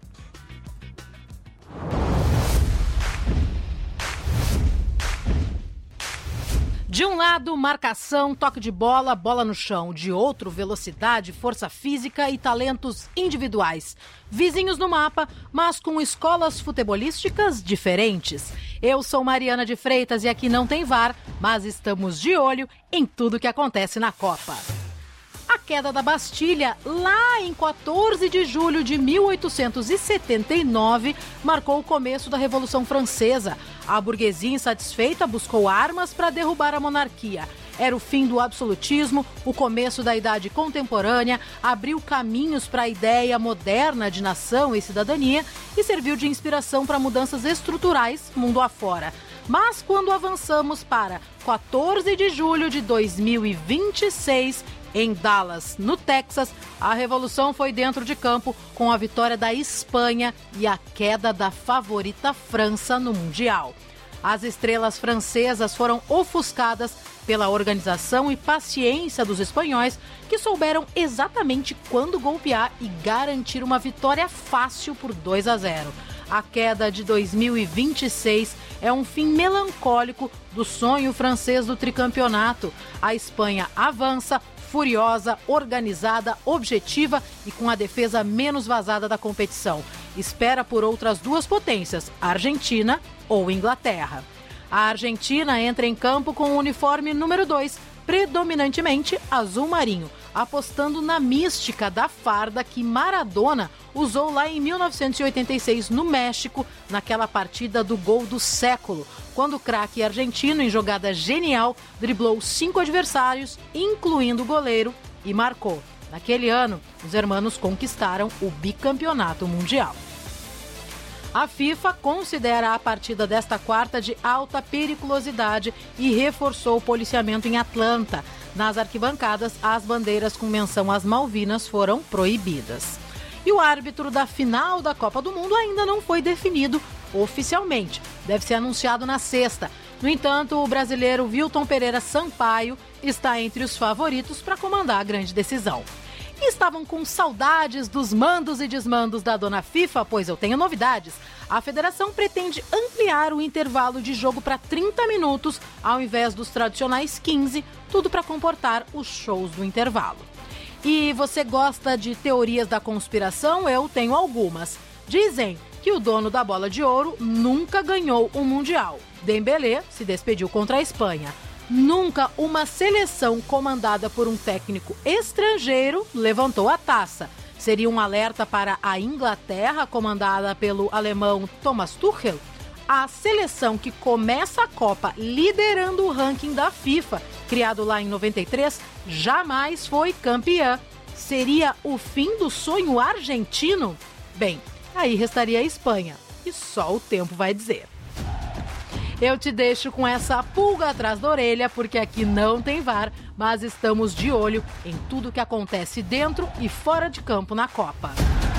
S4: De um lado, marcação, toque de bola, bola no chão. De outro, velocidade, força física e talentos individuais. Vizinhos no mapa, mas com escolas futebolísticas diferentes. Eu sou Mariana de Freitas e aqui não tem V A R, mas estamos de olho em tudo que acontece na Copa. A queda da Bastilha, lá em quatorze de julho de mil oitocentos e setenta e nove, marcou o começo da Revolução Francesa. A burguesia insatisfeita buscou armas para derrubar a monarquia. Era o fim do absolutismo, o começo da Idade Contemporânea, abriu caminhos para a ideia moderna de nação e cidadania e serviu de inspiração para mudanças estruturais mundo afora. Mas quando avançamos para quatorze de julho de dois mil e vinte e seis, em Dallas, no Texas, a revolução foi dentro de campo com a vitória da Espanha e a queda da favorita França no Mundial. As estrelas francesas foram ofuscadas pela organização e paciência dos espanhóis, que souberam exatamente quando golpear e garantir uma vitória fácil por dois a zero. A queda de dois mil e vinte e seis é um fim melancólico do sonho francês do tricampeonato. A Espanha avança, furiosa, organizada, objetiva e com a defesa menos vazada da competição. Espera por outras duas potências, Argentina ou Inglaterra. A Argentina entra em campo com o uniforme número dois, predominantemente azul marinho, apostando na mística da farda que Maradona usou lá em mil novecentos e oitenta e seis no México, naquela partida do gol do século, quando o craque argentino, em jogada genial, driblou cinco adversários, incluindo o goleiro, e marcou. Naquele ano, os hermanos conquistaram o bicampeonato mundial. A FIFA considera a partida desta quarta de alta periculosidade e reforçou o policiamento em Atlanta. Nas arquibancadas, as bandeiras com menção às Malvinas foram proibidas. E o árbitro da final da Copa do Mundo ainda não foi definido oficialmente. Deve ser anunciado na sexta. No entanto, o brasileiro Wilton Pereira Sampaio está entre os favoritos para comandar a grande decisão. E estavam com saudades dos mandos e desmandos da dona FIFA? Pois eu tenho novidades. A federação pretende ampliar o intervalo de jogo para trinta minutos, ao invés dos tradicionais quinze, tudo para comportar os shows do intervalo. E você gosta de teorias da conspiração? Eu tenho algumas. Dizem que o dono da bola de ouro nunca ganhou um mundial. Dembélé se despediu contra a Espanha. Nunca uma seleção comandada por um técnico estrangeiro levantou a taça. Seria um alerta para a Inglaterra, comandada pelo alemão Thomas Tuchel. A seleção que começa a Copa liderando o ranking da FIFA, criado lá em noventa e três, jamais foi campeã. Seria o fim do sonho argentino? Bem, aí restaria a Espanha, e só o tempo vai dizer. Eu te deixo com essa pulga atrás da orelha, porque aqui não tem V A R, mas estamos de olho em tudo que acontece dentro e fora de campo na Copa.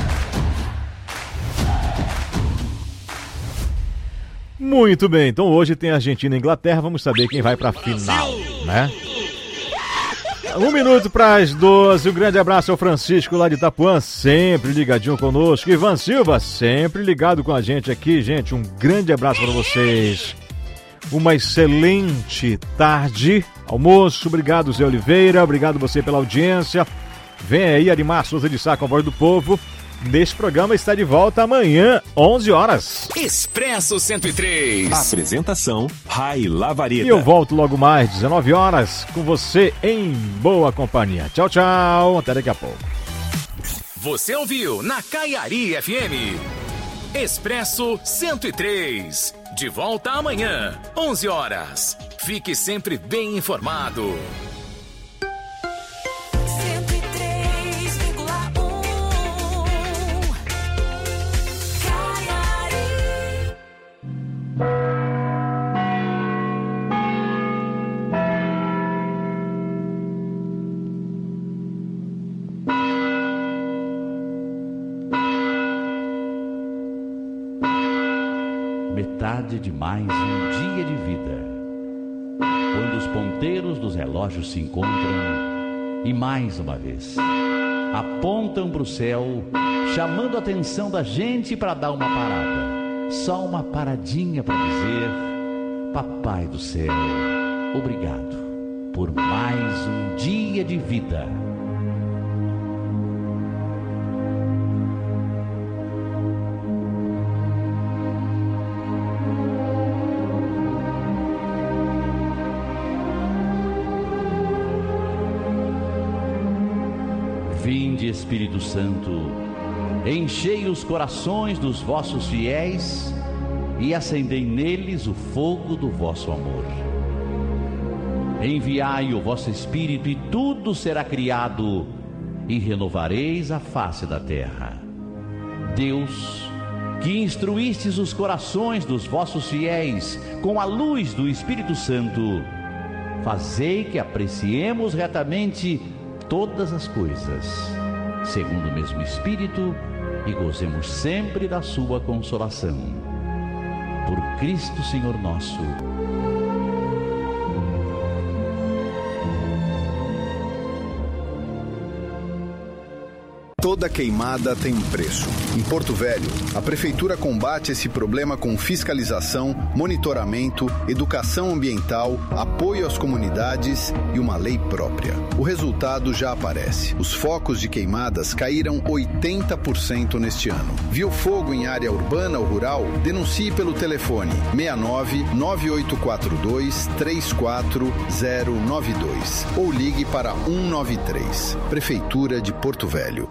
S2: Muito bem, então hoje tem Argentina e Inglaterra, vamos saber quem vai para a final, né? Um minuto para as doze, um grande abraço ao Francisco lá de Itapuã, sempre ligadinho conosco. Ivan Silva, sempre ligado com a gente aqui, gente, um grande abraço para vocês. Uma excelente tarde, almoço, obrigado Zé Oliveira, obrigado você pela audiência. Vem aí Arimar Souza de Sá com a voz do povo. Neste programa está de volta amanhã, onze horas.
S10: Expresso cento e três. Apresentação, Rai Lavareda.
S2: E eu volto logo mais, dezenove horas, com você em boa companhia. Tchau, tchau, até daqui a pouco.
S10: Você ouviu na Caiari F M. Expresso cento e três. De volta amanhã, onze horas. Fique sempre bem informado.
S5: Metade de mais um dia de vida, quando os ponteiros dos relógios se encontram e mais uma vez apontam para o céu, chamando a atenção da gente para dar uma parada, só uma paradinha para dizer: Papai do céu, obrigado por mais um dia de vida. Vinde, Espírito Santo, enchei os corações dos vossos fiéis e acendei neles o fogo do vosso amor. Enviai o vosso Espírito e tudo será criado e renovareis a face da terra. Deus, que instruístes os corações dos vossos fiéis com a luz do Espírito Santo, fazei que apreciemos retamente todas as coisas, segundo o mesmo Espírito, e gozemos sempre da sua consolação. por Cristo Senhor nosso.
S6: Toda queimada tem um preço. Em Porto Velho, a Prefeitura combate esse problema com fiscalização, monitoramento, educação ambiental, apoio às comunidades e uma lei própria. O resultado já aparece. Os focos de queimadas caíram oitenta por cento neste ano. Viu fogo em área urbana ou rural? Denuncie pelo telefone seis nove nove oito quatro dois três quatro zero nove dois ou ligue para um nove três. Prefeitura de Porto Velho.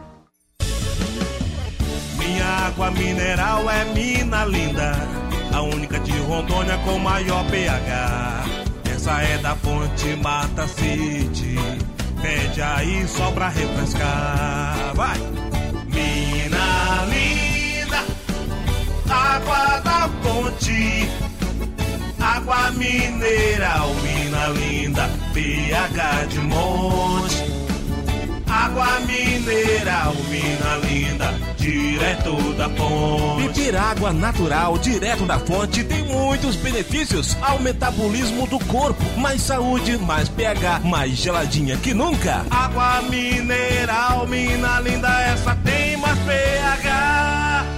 S7: Minha água mineral é mina linda, a única de Rondônia com maior pH. Essa é da fonte Mata City, pede aí só pra refrescar. Vai! Mina linda, água da fonte, água mineral, mina linda, pH de monte. Água mineral, mina linda, direto da fonte. Beber água natural, direto da fonte, tem muitos benefícios ao metabolismo do corpo. Mais saúde, mais pH, mais geladinha que nunca. Água mineral, mina linda, essa tem mais pH.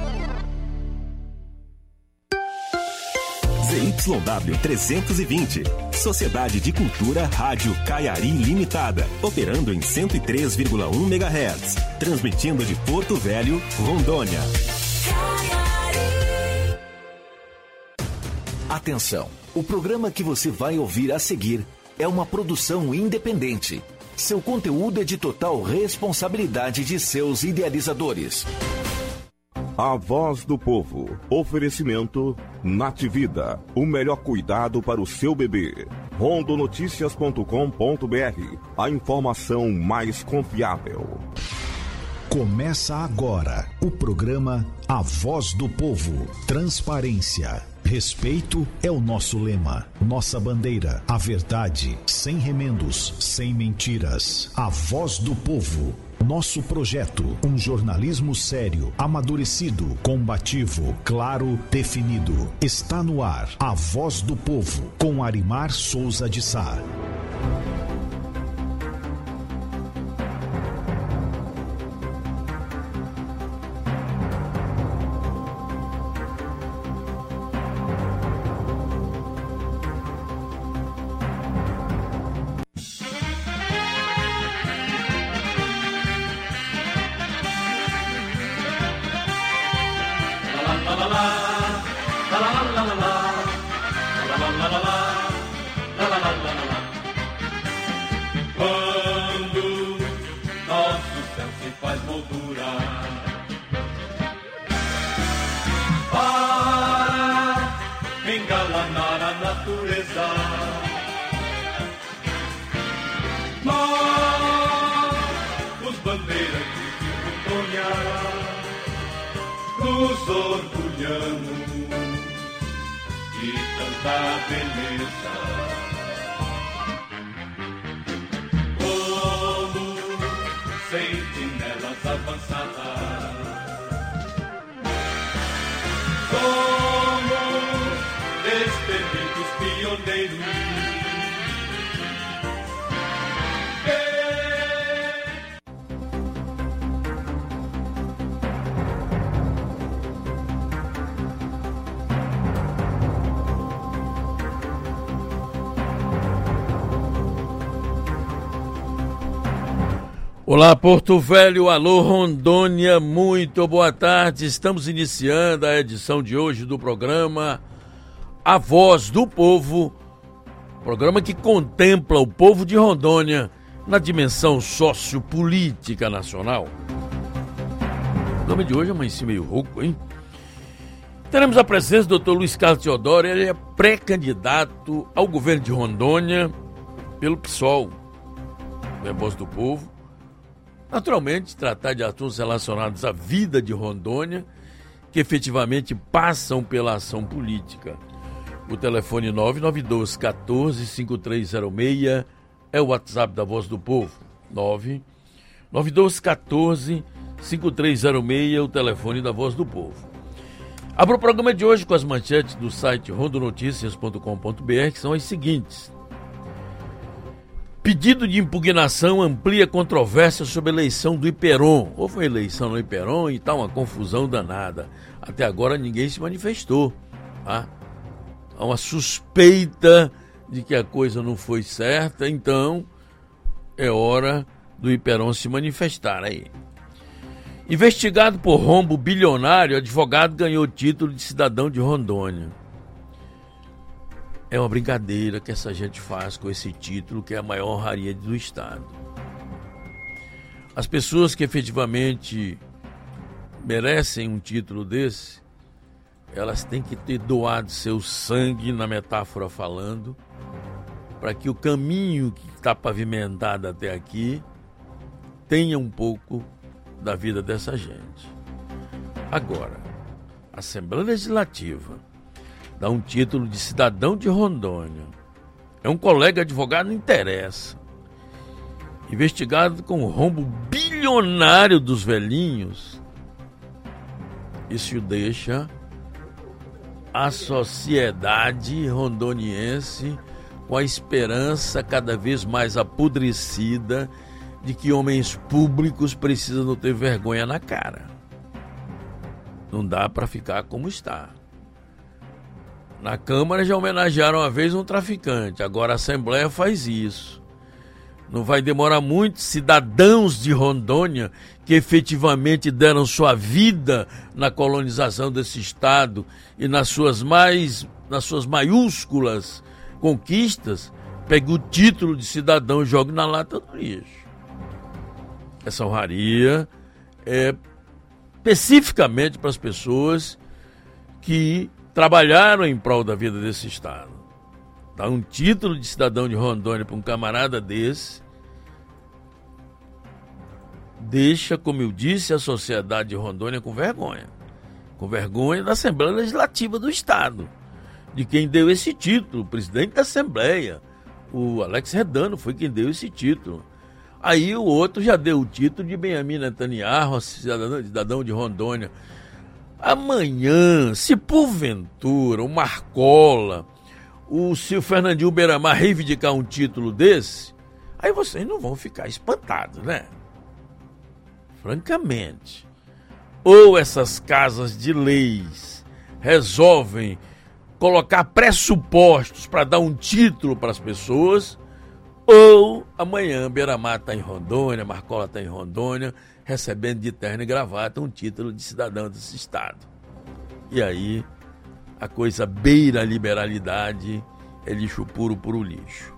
S8: Z Y W trezentos e vinte, Sociedade de Cultura Rádio Caiari Limitada, operando em cento e três vírgula um megahertz, transmitindo de Porto Velho, Rondônia.
S24: Atenção, o programa que você vai ouvir a seguir é uma produção independente. Seu conteúdo é de total responsabilidade de seus idealizadores.
S25: A Voz do Povo. Oferecimento Nativida. O melhor cuidado para o seu bebê. rondonoticias ponto com ponto br. A informação mais confiável.
S26: Começa agora o programa A Voz do Povo. Transparência. Respeito é o nosso lema, nossa bandeira. A verdade, sem remendos, sem mentiras. A Voz do Povo. Nosso projeto, um jornalismo sério, amadurecido, combativo, claro, definido. Está no ar, A Voz do Povo, com Arimar Souza de Sá.
S27: Olá, Porto Velho, alô, Rondônia, muito boa tarde. Estamos iniciando a edição de hoje do programa A Voz do Povo, programa que contempla o povo de Rondônia na dimensão sociopolítica nacional. O nome de hoje amanheci meio rouco, hein? Teremos a presença do doutor Luiz Carlos Teodoro, ele é pré-candidato ao governo de Rondônia pelo P SOL, é a Voz do Povo. Naturalmente, tratar de assuntos relacionados à vida de Rondônia, que efetivamente passam pela ação política. O telefone nove nove dois, um quatro, cinco três zero seis é o WhatsApp da Voz do Povo. nove nove dois, um quatro, cinco três zero seis é o telefone da Voz do Povo. Abro o programa de hoje com as manchetes do site rondonoticias ponto com ponto b r, que são as seguintes. Pedido de impugnação amplia controvérsia sobre a eleição do Iperon. Houve uma eleição no Iperon e está uma confusão danada. Até agora ninguém se manifestou. Tá? Há uma suspeita de que a coisa não foi certa, então é hora do Iperon se manifestar aí. Investigado por rombo bilionário, advogado ganhou título de cidadão de Rondônia. É uma brincadeira que essa gente faz com esse título, que é a maior honraria do Estado. As pessoas que efetivamente merecem um título desse, elas têm que ter doado seu sangue, na metáfora falando, para que o caminho que está pavimentado até aqui tenha um pouco da vida dessa gente. Agora, a Assembleia Legislativa dá um título de cidadão de Rondônia. É um colega advogado, não interessa. Investigado com o rombo bilionário dos velhinhos. Isso deixa a sociedade rondoniense com a esperança cada vez mais apodrecida de que homens públicos precisam não ter vergonha na cara. Não dá para ficar como está. Na Câmara já homenagearam uma vez um traficante, agora a Assembleia faz isso. Não vai demorar muito, cidadãos de Rondônia que efetivamente deram sua vida na colonização desse estado e nas suas mais, nas suas maiúsculas conquistas, pegue o título de cidadão e jogue na lata do lixo. Essa honraria é especificamente para as pessoas que trabalharam em prol da vida desse estado. Dar um título de cidadão de Rondônia para um camarada desse deixa, como eu disse, a sociedade de Rondônia com vergonha. Com vergonha da Assembleia Legislativa do Estado, de quem deu esse título, o presidente da Assembleia, o Alex Redano, foi quem deu esse título. Aí o outro já deu o título de Benjamin Netanyahu, cidadão, cidadão de Rondônia. Amanhã, se porventura o Marcola, o seu Fernandinho Beiramar reivindicar um título desse, aí vocês não vão ficar espantados, né? Francamente. Ou essas casas de leis resolvem colocar pressupostos para dar um título para as pessoas, ou amanhã Beiramar está em Rondônia, Marcola está em Rondônia, recebendo de terno e gravata um título de cidadão desse estado. E aí a coisa beira a liberalidade, é lixo puro, puro lixo.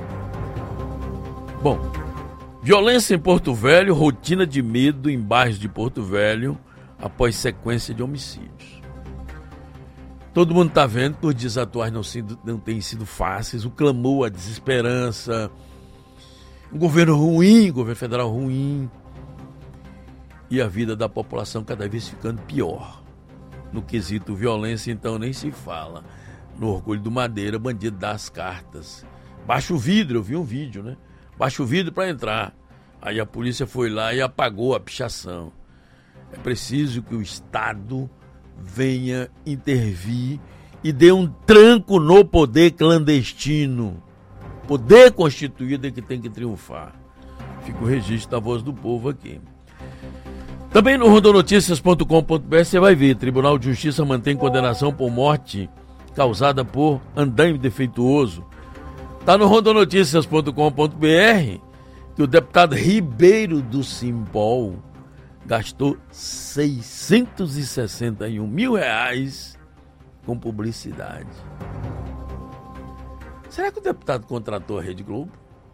S27: Bom, violência em Porto Velho, rotina de medo em bairros de Porto Velho após sequência de homicídios. Todo mundo está vendo que os dias atuais não, sido, não têm sido fáceis, o clamor, a desesperança, um governo ruim, um governo federal ruim, e a vida da população cada vez ficando pior. No quesito violência, então, nem se fala. No Orgulho do Madeira, bandido dá as cartas. Baixa o vidro, eu vi um vídeo, né? Baixa o vidro para entrar. Aí a polícia foi lá e apagou a pichação. É preciso que o Estado venha intervir e dê um tranco no poder clandestino. Poder constituído é que tem que triunfar. Fica o registro da Voz do Povo aqui. Também no rondonoticias ponto com ponto b r você vai ver, Tribunal de Justiça mantém condenação por morte causada por andaime defeituoso. Está no rondonoticias ponto com ponto b r que o deputado Ribeiro do Simpol gastou seiscentos e sessenta e um mil reais com publicidade. Será que o deputado contratou a Rede Globo?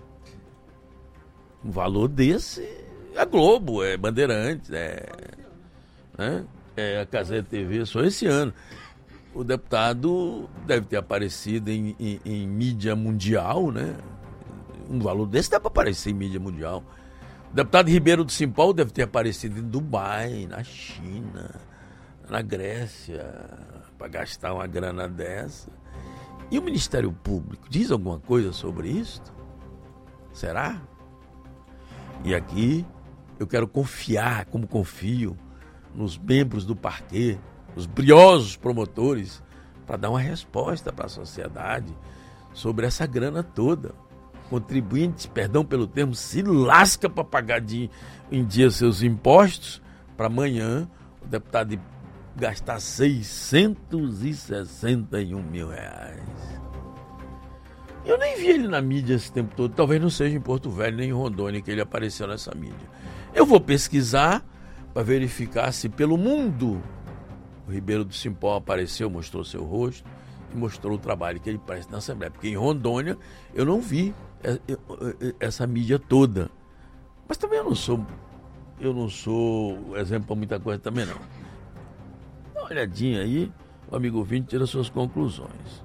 S27: Um valor desse é Globo, é Bandeirantes, é, né? É a Caseta T V, só esse ano. O deputado deve ter aparecido em, em, em mídia mundial, né? Um valor desse dá para aparecer em mídia mundial. O deputado Ribeiro do Simpol deve ter aparecido em Dubai, na China, na Grécia, para gastar uma grana dessa. E o Ministério Público diz alguma coisa sobre isso? Será? E aqui eu quero confiar, como confio, nos membros do parquê, os briosos promotores, para dar uma resposta para a sociedade sobre essa grana toda. Contribuinte, perdão pelo termo, se lasca para pagar de, em dia seus impostos, para amanhã o deputado gastar seiscentos e sessenta e um mil reais. Eu nem vi ele na mídia esse tempo todo, talvez não seja em Porto Velho nem em Rondônia que ele apareceu nessa mídia. Eu vou pesquisar para verificar se pelo mundo o Ribeiro do Simpó apareceu, mostrou seu rosto e mostrou o trabalho que ele presta na Assembleia, porque em Rondônia eu não vi essa mídia toda. Mas também eu não sou eu não sou exemplo para muita coisa também não. Dá uma olhadinha aí, o amigo ouvinte tira suas conclusões.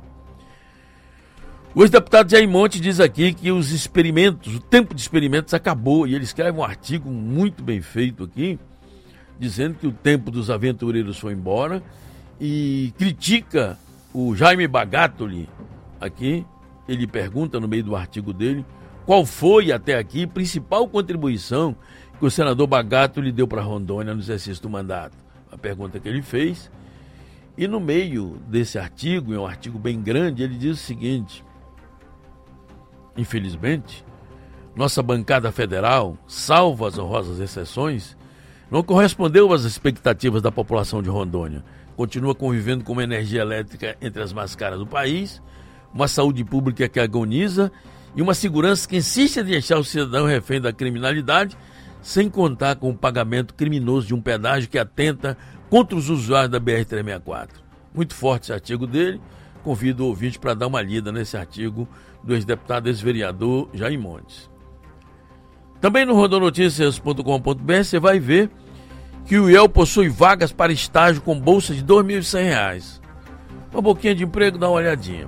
S27: O ex-deputado Jair Monte diz aqui que os experimentos, o tempo de experimentos acabou, e ele escreve um artigo muito bem feito aqui, dizendo que o tempo dos aventureiros foi embora, e critica o Jaime Bagatoli aqui. Ele pergunta no meio do artigo dele qual foi até aqui a principal contribuição que o senador Bagatoli deu para Rondônia no exercício do mandato. A pergunta que ele fez. E no meio desse artigo, é um artigo bem grande, ele diz o seguinte: infelizmente, nossa bancada federal, salvo as honrosas exceções, não correspondeu às expectativas da população de Rondônia. Continua convivendo com uma energia elétrica entre as mais caras do país, uma saúde pública que agoniza e uma segurança que insiste em deixar o cidadão refém da criminalidade, sem contar com o pagamento criminoso de um pedágio que atenta contra os usuários da B R trezentos e sessenta e quatro. Muito forte esse artigo dele. Convido o ouvinte para dar uma lida nesse artigo do ex-deputado, ex-vereador Jair Montes. Também no rondonoticias ponto com ponto b r você vai ver que o I E L possui vagas para estágio com bolsa de dois mil e cem reais. Uma boquinha de emprego, dá uma olhadinha.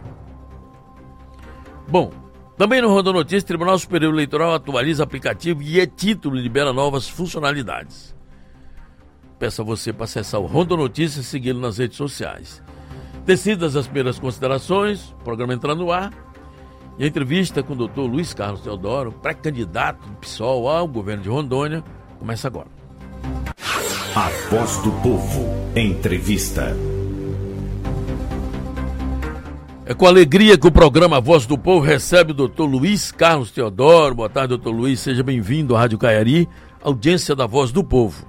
S27: Bom, também no Rondonoticias, Tribunal Superior Eleitoral atualiza aplicativo e e-título libera novas funcionalidades. Peço a você para acessar o Rondonoticias e segui-lo nas redes sociais. Tecidas as primeiras considerações, o programa entra no ar. E a entrevista com o doutor Luiz Carlos Teodoro, pré-candidato do P SOL ao governo de Rondônia, começa agora.
S26: A Voz do Povo. Entrevista.
S27: É com alegria que o programa Voz do Povo recebe o doutor Luiz Carlos Teodoro. Boa tarde, doutor Luiz. Seja bem-vindo à Rádio Caiari, audiência da Voz do Povo.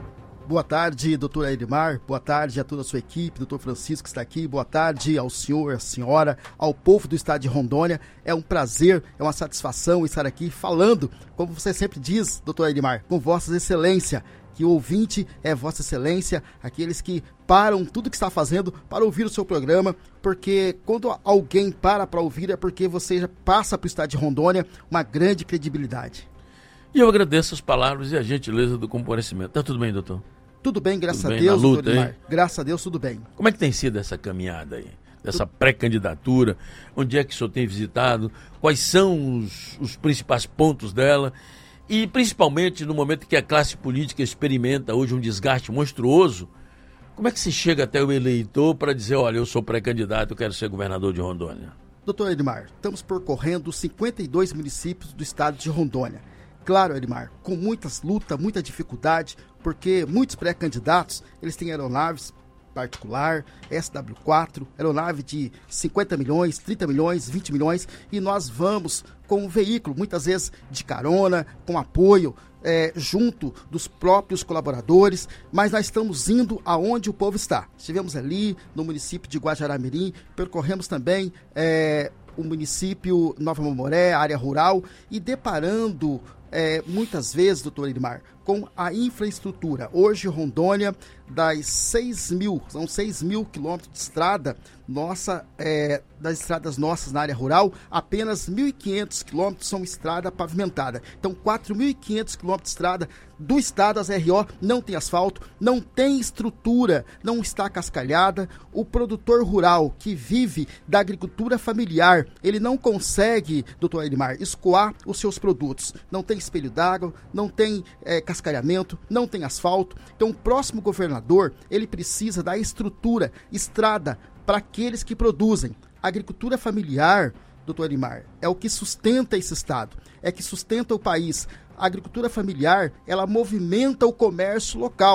S3: Boa tarde, doutor Edmar. Boa tarde a toda a sua equipe, doutor Francisco que está aqui. Boa tarde ao senhor, à senhora, ao povo do estado de Rondônia. É um prazer, é uma satisfação estar aqui falando, como você sempre diz, doutor Edmar, com vossas excelência, que o ouvinte é vossa excelência, aqueles que param tudo que está fazendo para ouvir o seu programa, porque quando alguém para para ouvir é porque você já passa para o estado de Rondônia uma grande credibilidade.
S27: E eu agradeço as palavras e a gentileza do comparecimento. Tá tudo bem, doutor?
S3: Tudo bem, graças
S27: tudo
S3: a
S27: bem,
S3: Deus,
S27: luta,
S3: doutor Edmar. Graças a Deus, tudo bem.
S27: Como é que tem sido essa caminhada aí? Dessa pré-candidatura? Onde é que o senhor tem visitado? Quais são os, os principais pontos dela? E principalmente no momento que a classe política experimenta hoje um desgaste monstruoso, como é que se chega até o eleitor para dizer, olha, eu sou pré-candidato, eu quero ser governador de Rondônia?
S3: Doutor Edmar, estamos percorrendo cinquenta e dois municípios do estado de Rondônia. Claro, Edmar, com muitas lutas, muita dificuldade, porque muitos pré-candidatos, eles têm aeronaves particular, S W quatro, aeronave de cinquenta milhões, trinta milhões, vinte milhões, e nós vamos com um veículo, muitas vezes de carona, com apoio, é, junto dos próprios colaboradores, mas nós estamos indo aonde o povo está. Estivemos ali no município de Guajará-Mirim, percorremos também é, o município Nova Mamoré, área rural, e deparando é, muitas vezes, doutor Edmar, com a infraestrutura. Hoje, Rondônia, das seis mil, são seis mil quilômetros de estrada, nossa, é, das estradas nossas na área rural, apenas mil e quinhentos quilômetros são estrada pavimentada. Então, quatro mil e quinhentos quilômetros de estrada do estado, as R O, não tem asfalto, não tem estrutura, não está cascalhada. O produtor rural que vive da agricultura familiar, ele não consegue, doutor Edmar, escoar os seus produtos. Não tem espelho d'água, não tem é, cascalhamento, não tem asfalto. Então, o próximo governador, ele precisa da estrutura, estrada, para aqueles que produzem. A agricultura familiar, doutor Edmar, é o que sustenta esse estado, é que sustenta o país. A agricultura familiar, ela movimenta o comércio local.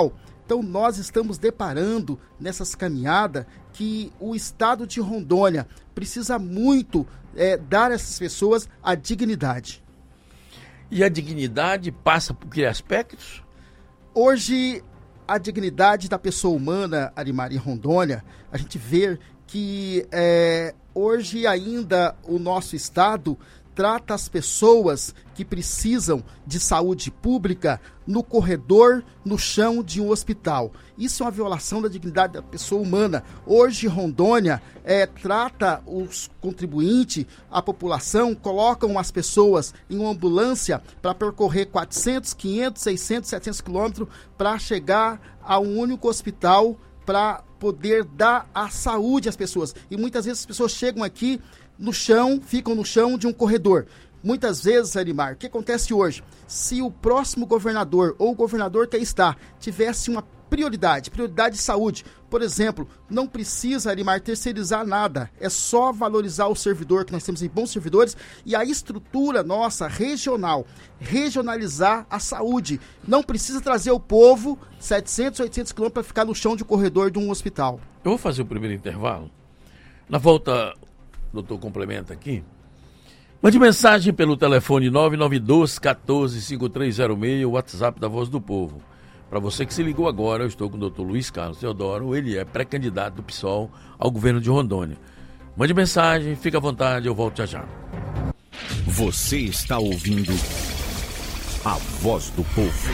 S3: Então nós estamos deparando nessas caminhadas que o estado de Rondônia precisa muito é, dar a essas pessoas a dignidade.
S27: E a dignidade passa por que aspectos?
S3: Hoje, a dignidade da pessoa humana, Arimar, em Rondônia, a gente vê que é, hoje ainda o nosso estado trata as pessoas que precisam de saúde pública no corredor, no chão de um hospital. Isso é uma violação da dignidade da pessoa humana. Hoje, Rondônia é, trata os contribuintes, a população, colocam as pessoas em uma ambulância para percorrer quatrocentos, quinhentos, seiscentos, setecentos quilômetros para chegar a um único hospital para poder dar a saúde às pessoas. E muitas vezes as pessoas chegam aqui no chão, ficam no chão de um corredor. Muitas vezes, Arimar, o que acontece hoje? Se o próximo governador ou o governador que aí está tivesse uma prioridade, prioridade de saúde, por exemplo, não precisa, Arimar, terceirizar nada, é só valorizar o servidor, que nós temos em bons servidores, e a estrutura nossa, regional, regionalizar a saúde. Não precisa trazer o povo setecentos, oitocentos quilômetros para ficar no chão de um corredor de um hospital.
S27: Eu vou fazer o primeiro intervalo. Na volta, o doutor complementa aqui. Mande mensagem pelo telefone nove nove dois, um quatro, cinco três zero seis, o WhatsApp da Voz do Povo. Para você que se ligou agora, eu estou com o doutor Luiz Carlos Teodoro, ele é pré-candidato do P SOL ao governo de Rondônia. Mande mensagem, fique à vontade, eu volto já já.
S9: Você está ouvindo a Voz do Povo.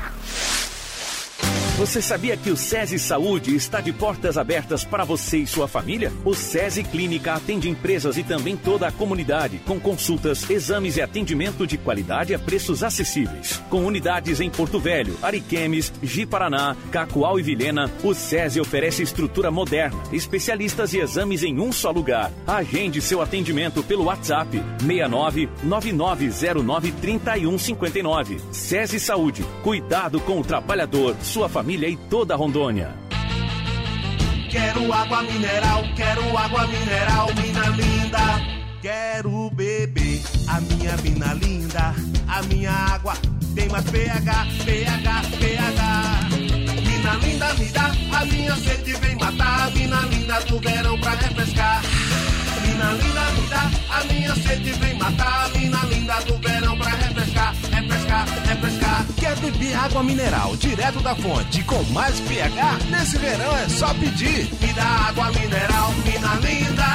S10: Você sabia que o SESI Saúde está de portas abertas para você e sua família? O SESI Clínica atende empresas e também toda a comunidade, com consultas, exames e atendimento de qualidade a preços acessíveis. Com unidades em Porto Velho, Ariquemes, Ji-Paraná, Cacoal e Vilhena, o SESI oferece estrutura moderna, especialistas e exames em um só lugar. Agende seu atendimento pelo WhatsApp seis nove nove nove zero nove três um cinco nove. SESI Saúde, cuidado com o trabalhador, sua família Família e toda a Rondônia.
S7: Quero água mineral, quero água mineral, mina linda. Quero beber a minha mina linda. A minha água tem mais pH, pH, pH. Mina linda me dá, a minha sede vem matar. Mina linda do verão pra refrescar. Mina linda me dá, a minha sede vem matar. Mina linda do verão pra refrescar, refrescar, refrescar.
S11: Quer beber água mineral direto da fonte com mais pH? Nesse verão é só pedir.
S7: Me dá água mineral, mina linda.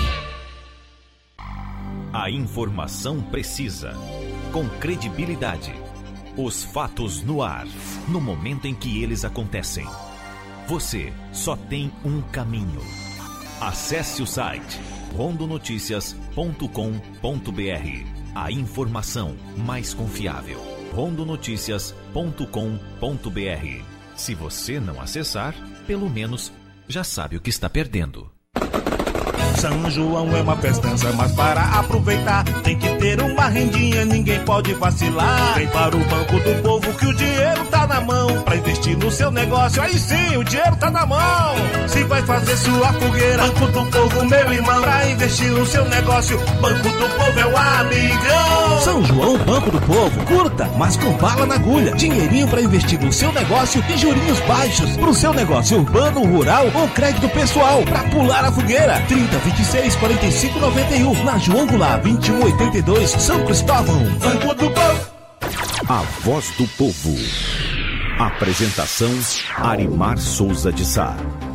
S9: A informação precisa, com credibilidade. Os fatos no ar, no momento em que eles acontecem. Você só tem um caminho. Acesse o site rondonoticias ponto com ponto br. A informação mais confiável. rondonoticias ponto com ponto br. Se você não acessar, pelo menos já sabe o que está perdendo.
S7: São João é uma festança, mas para aproveitar tem que ter uma rendinha, ninguém pode vacilar. Vem para o Banco do Povo que o dinheiro tá na mão. Pra investir no seu negócio, aí sim, o dinheiro tá na mão. Se vai fazer sua fogueira, Banco do Povo, meu irmão. Pra investir no seu negócio, Banco do Povo é o amigão.
S11: São João, Banco do Povo, curta, mas com bala na agulha. Dinheirinho pra investir no seu negócio e jurinhos baixos. Pro seu negócio urbano, rural ou crédito pessoal. Pra pular a fogueira, trinta, vinte e seis, quarenta e cinco, noventa e um. Na João Goulart, vinte e um, oitenta e dois, São Cristóvão. Banco do Povo.
S9: A Voz do Povo. Apresentação: Arimar Souza de Sá.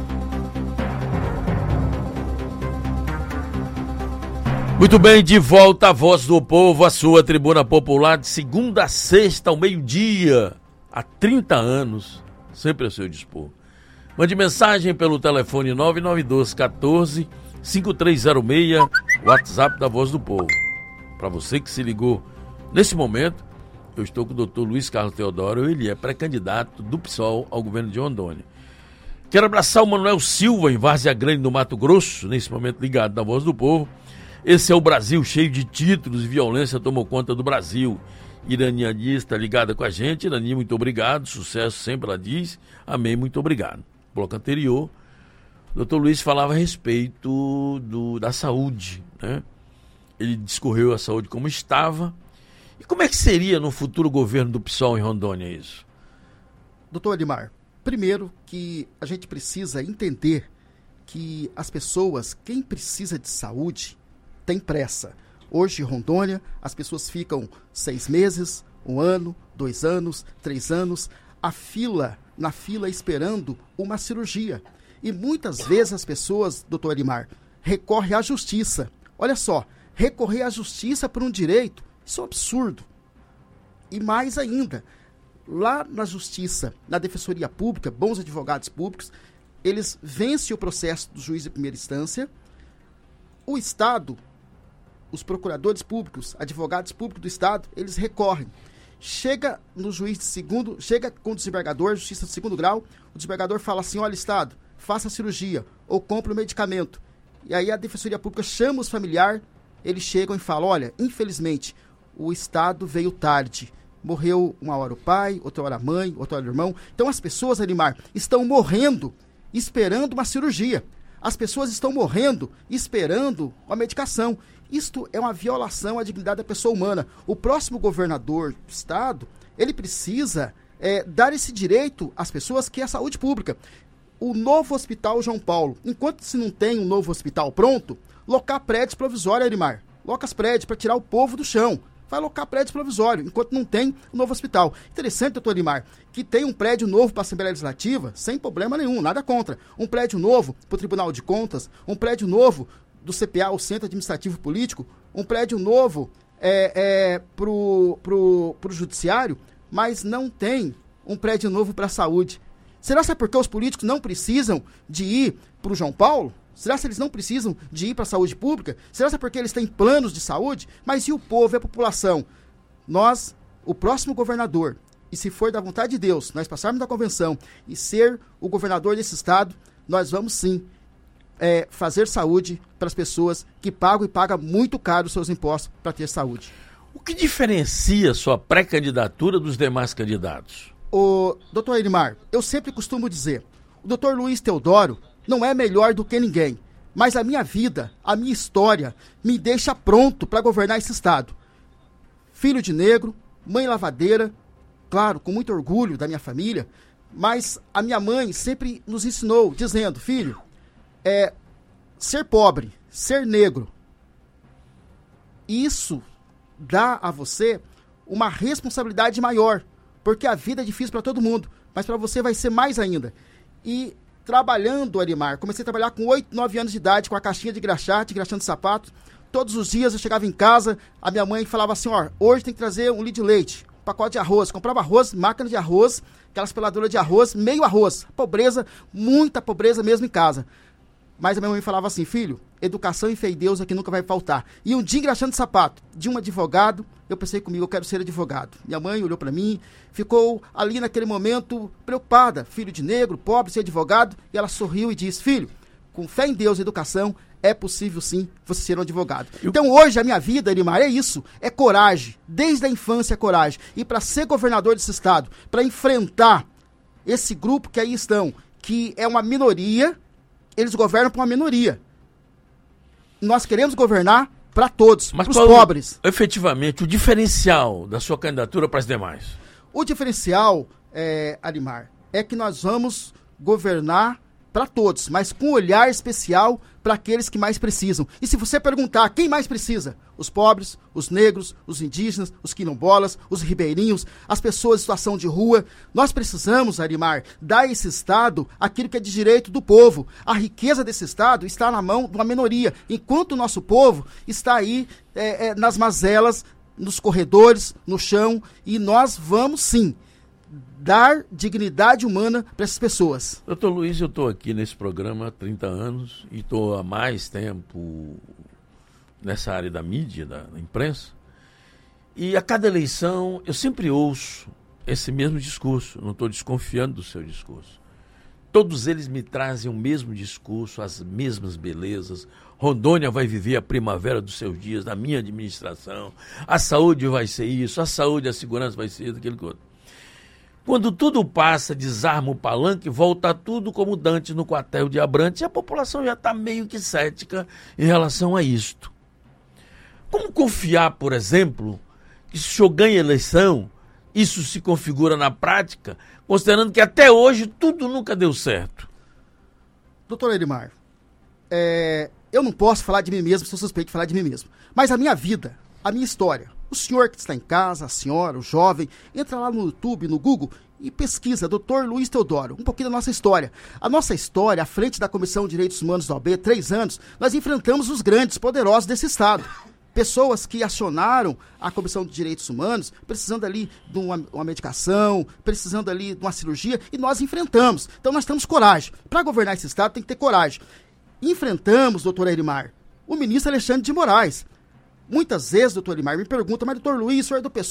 S27: Muito bem, de volta a Voz do Povo, a sua tribuna popular de segunda a sexta ao meio-dia, há trinta anos, sempre a seu dispor. Mande mensagem pelo telefone nove nove dois, um quatro, cinco três zero seis, WhatsApp da Voz do Povo. Para você que se ligou nesse momento, eu estou com o doutor Luiz Carlos Teodoro, ele é pré-candidato do P SOL ao governo de Rondônia. Quero abraçar o Manuel Silva, em Várzea Grande, no Mato Grosso, nesse momento ligado na Voz do Povo. Esse é o Brasil cheio de títulos e violência tomou conta do Brasil. Iranianista ligada com a gente. Irani, muito obrigado, sucesso sempre, ela diz. Amém, muito obrigado. Bloco anterior, o doutor Luiz falava a respeito do, da saúde, né? Ele discorreu a saúde como estava. E como é que seria no futuro governo do P SOL em Rondônia isso?
S3: Doutor Arimar, Primeiro que a gente precisa entender que as pessoas, quem precisa de saúde, tem pressa. Hoje, em Rondônia, as pessoas ficam seis meses, um ano, dois anos, três anos, a fila, na fila esperando uma cirurgia. E muitas vezes as pessoas, doutor Elimar, recorrem à justiça. Olha só, recorrer à justiça por um direito, isso é um absurdo. E mais ainda, lá na justiça, na defensoria pública, bons advogados públicos, eles vencem o processo do juiz de primeira instância, o Estado, os procuradores públicos, advogados públicos do Estado, eles recorrem. Chega no juiz de segundo, chega com o desembargador, justiça de segundo grau, o desembargador fala assim, olha, Estado, faça a cirurgia, ou compre o medicamento. E aí a defensoria pública chama os familiares, eles chegam e falam, olha, infelizmente, o Estado veio tarde. Morreu uma hora o pai, outra hora a mãe, outra hora o irmão. Então as pessoas, Elimar, estão morrendo esperando uma cirurgia. As pessoas estão morrendo esperando uma medicação. Isto é uma violação à dignidade da pessoa humana. O próximo governador do Estado, ele precisa é, dar esse direito às pessoas, que é a saúde pública. O novo Hospital João Paulo, enquanto se não tem um novo hospital pronto, locar prédios provisórios, Elimar. Loca as prédios para tirar o povo do chão. Vai alocar prédio provisório, enquanto não tem um novo hospital. Interessante, doutor Elimar, que tem um prédio novo para a Assembleia Legislativa, sem problema nenhum, nada contra. Um prédio novo para o Tribunal de Contas, um prédio novo do C P A, o Centro Administrativo Político, um prédio novo é, é, para o pro, pro Judiciário, mas não tem um prédio novo para a saúde. Será que é porque os políticos não precisam de ir para o João Paulo? Será que eles não precisam de ir para a saúde pública? Será que é porque eles têm planos de saúde? Mas e o povo e a população? Nós, o próximo governador, e se for da vontade de Deus, nós passarmos da convenção e ser o governador desse estado, nós vamos sim é, fazer saúde para as pessoas que pagam e pagam muito caro os seus impostos para ter saúde.
S27: O que diferencia sua pré-candidatura dos demais candidatos?
S3: O doutor Elimar, eu sempre costumo dizer, o doutor Luiz Teodoro não é melhor do que ninguém, mas a minha vida, a minha história, me deixa pronto para governar esse estado. Filho de negro, mãe lavadeira, claro, com muito orgulho da minha família, mas a minha mãe sempre nos ensinou, dizendo, filho, é, ser pobre, ser negro, isso dá a você uma responsabilidade maior, porque a vida é difícil para todo mundo, mas para você vai ser mais ainda. E trabalhando, Elimar, comecei a trabalhar com oito, nove anos de idade, com a caixinha de graxate, graxando de sapato. Todos os dias eu chegava em casa, a minha mãe falava assim, ó, hoje tem que trazer um litro de leite, um pacote de arroz. Comprava arroz, máquina de arroz, aquelas peladoras de arroz, meio arroz. Pobreza, muita pobreza mesmo em casa. Mas a minha mãe falava assim, filho, educação e fé em Deus aqui nunca vai faltar. E um dia engraxando de sapato de um advogado, eu pensei comigo, eu quero ser advogado. Minha mãe olhou para mim, ficou ali naquele momento preocupada, filho de negro, pobre, ser advogado, e ela sorriu e disse, filho, com fé em Deus e educação, é possível sim você ser um advogado. Eu... Então hoje a minha vida, Elimar, é isso, é coragem, desde a infância é coragem. E para ser governador desse estado, para enfrentar esse grupo que aí estão, que é uma minoria, eles governam para uma minoria. Nós queremos governar para todos, para os pobres.
S27: Efetivamente, o diferencial da sua candidatura para as demais?
S3: O diferencial, é, Elimar, é que nós vamos governar para todos, mas com um olhar especial para aqueles que mais precisam. E se você perguntar quem mais precisa, os pobres, os negros, os indígenas, os quilombolas, os ribeirinhos, as pessoas em situação de rua, nós precisamos, Elimar, dar a esse estado aquilo que é de direito do povo. A riqueza desse estado está na mão de uma minoria, enquanto o nosso povo está aí é, é, nas mazelas, nos corredores, no chão, e nós vamos sim dar dignidade humana para essas pessoas.
S27: Doutor Luiz, eu estou aqui nesse programa há trinta anos e estou há mais tempo nessa área da mídia, da, da imprensa, e a cada eleição eu sempre ouço esse mesmo discurso, não estou desconfiando do seu discurso. Todos eles me trazem o mesmo discurso, as mesmas belezas. Rondônia vai viver a primavera dos seus dias, na minha administração, a saúde vai ser isso, a saúde e a segurança vai ser aquilo que outro. Quando tudo passa, desarma o palanque, volta tudo como Dante no quartel de Abrantes, e a população já está meio que cética em relação a isto. Como confiar, por exemplo, que se o senhor ganha a eleição isso se configura na prática, considerando que até hoje tudo nunca deu certo?
S3: Doutor Edmar, é, eu não posso falar de mim mesmo, sou suspeito de falar de mim mesmo. Mas a minha vida, a minha história, o senhor que está em casa, a senhora, o jovem, entra lá no YouTube, no Google e pesquisa doutor Luiz Teodoro, um pouquinho da nossa história. A nossa história, à frente da Comissão de Direitos Humanos da O A B, três anos, nós enfrentamos os grandes, poderosos desse Estado. Pessoas que acionaram a Comissão de Direitos Humanos, precisando ali de uma, uma medicação, precisando ali de uma cirurgia, e nós enfrentamos. Então nós temos coragem. Para governar esse Estado tem que ter coragem. Enfrentamos, doutor Edmar, o ministro Alexandre de Moraes. Muitas vezes, doutor Edmar, me pergunta, mas doutor Luiz, o senhor é do P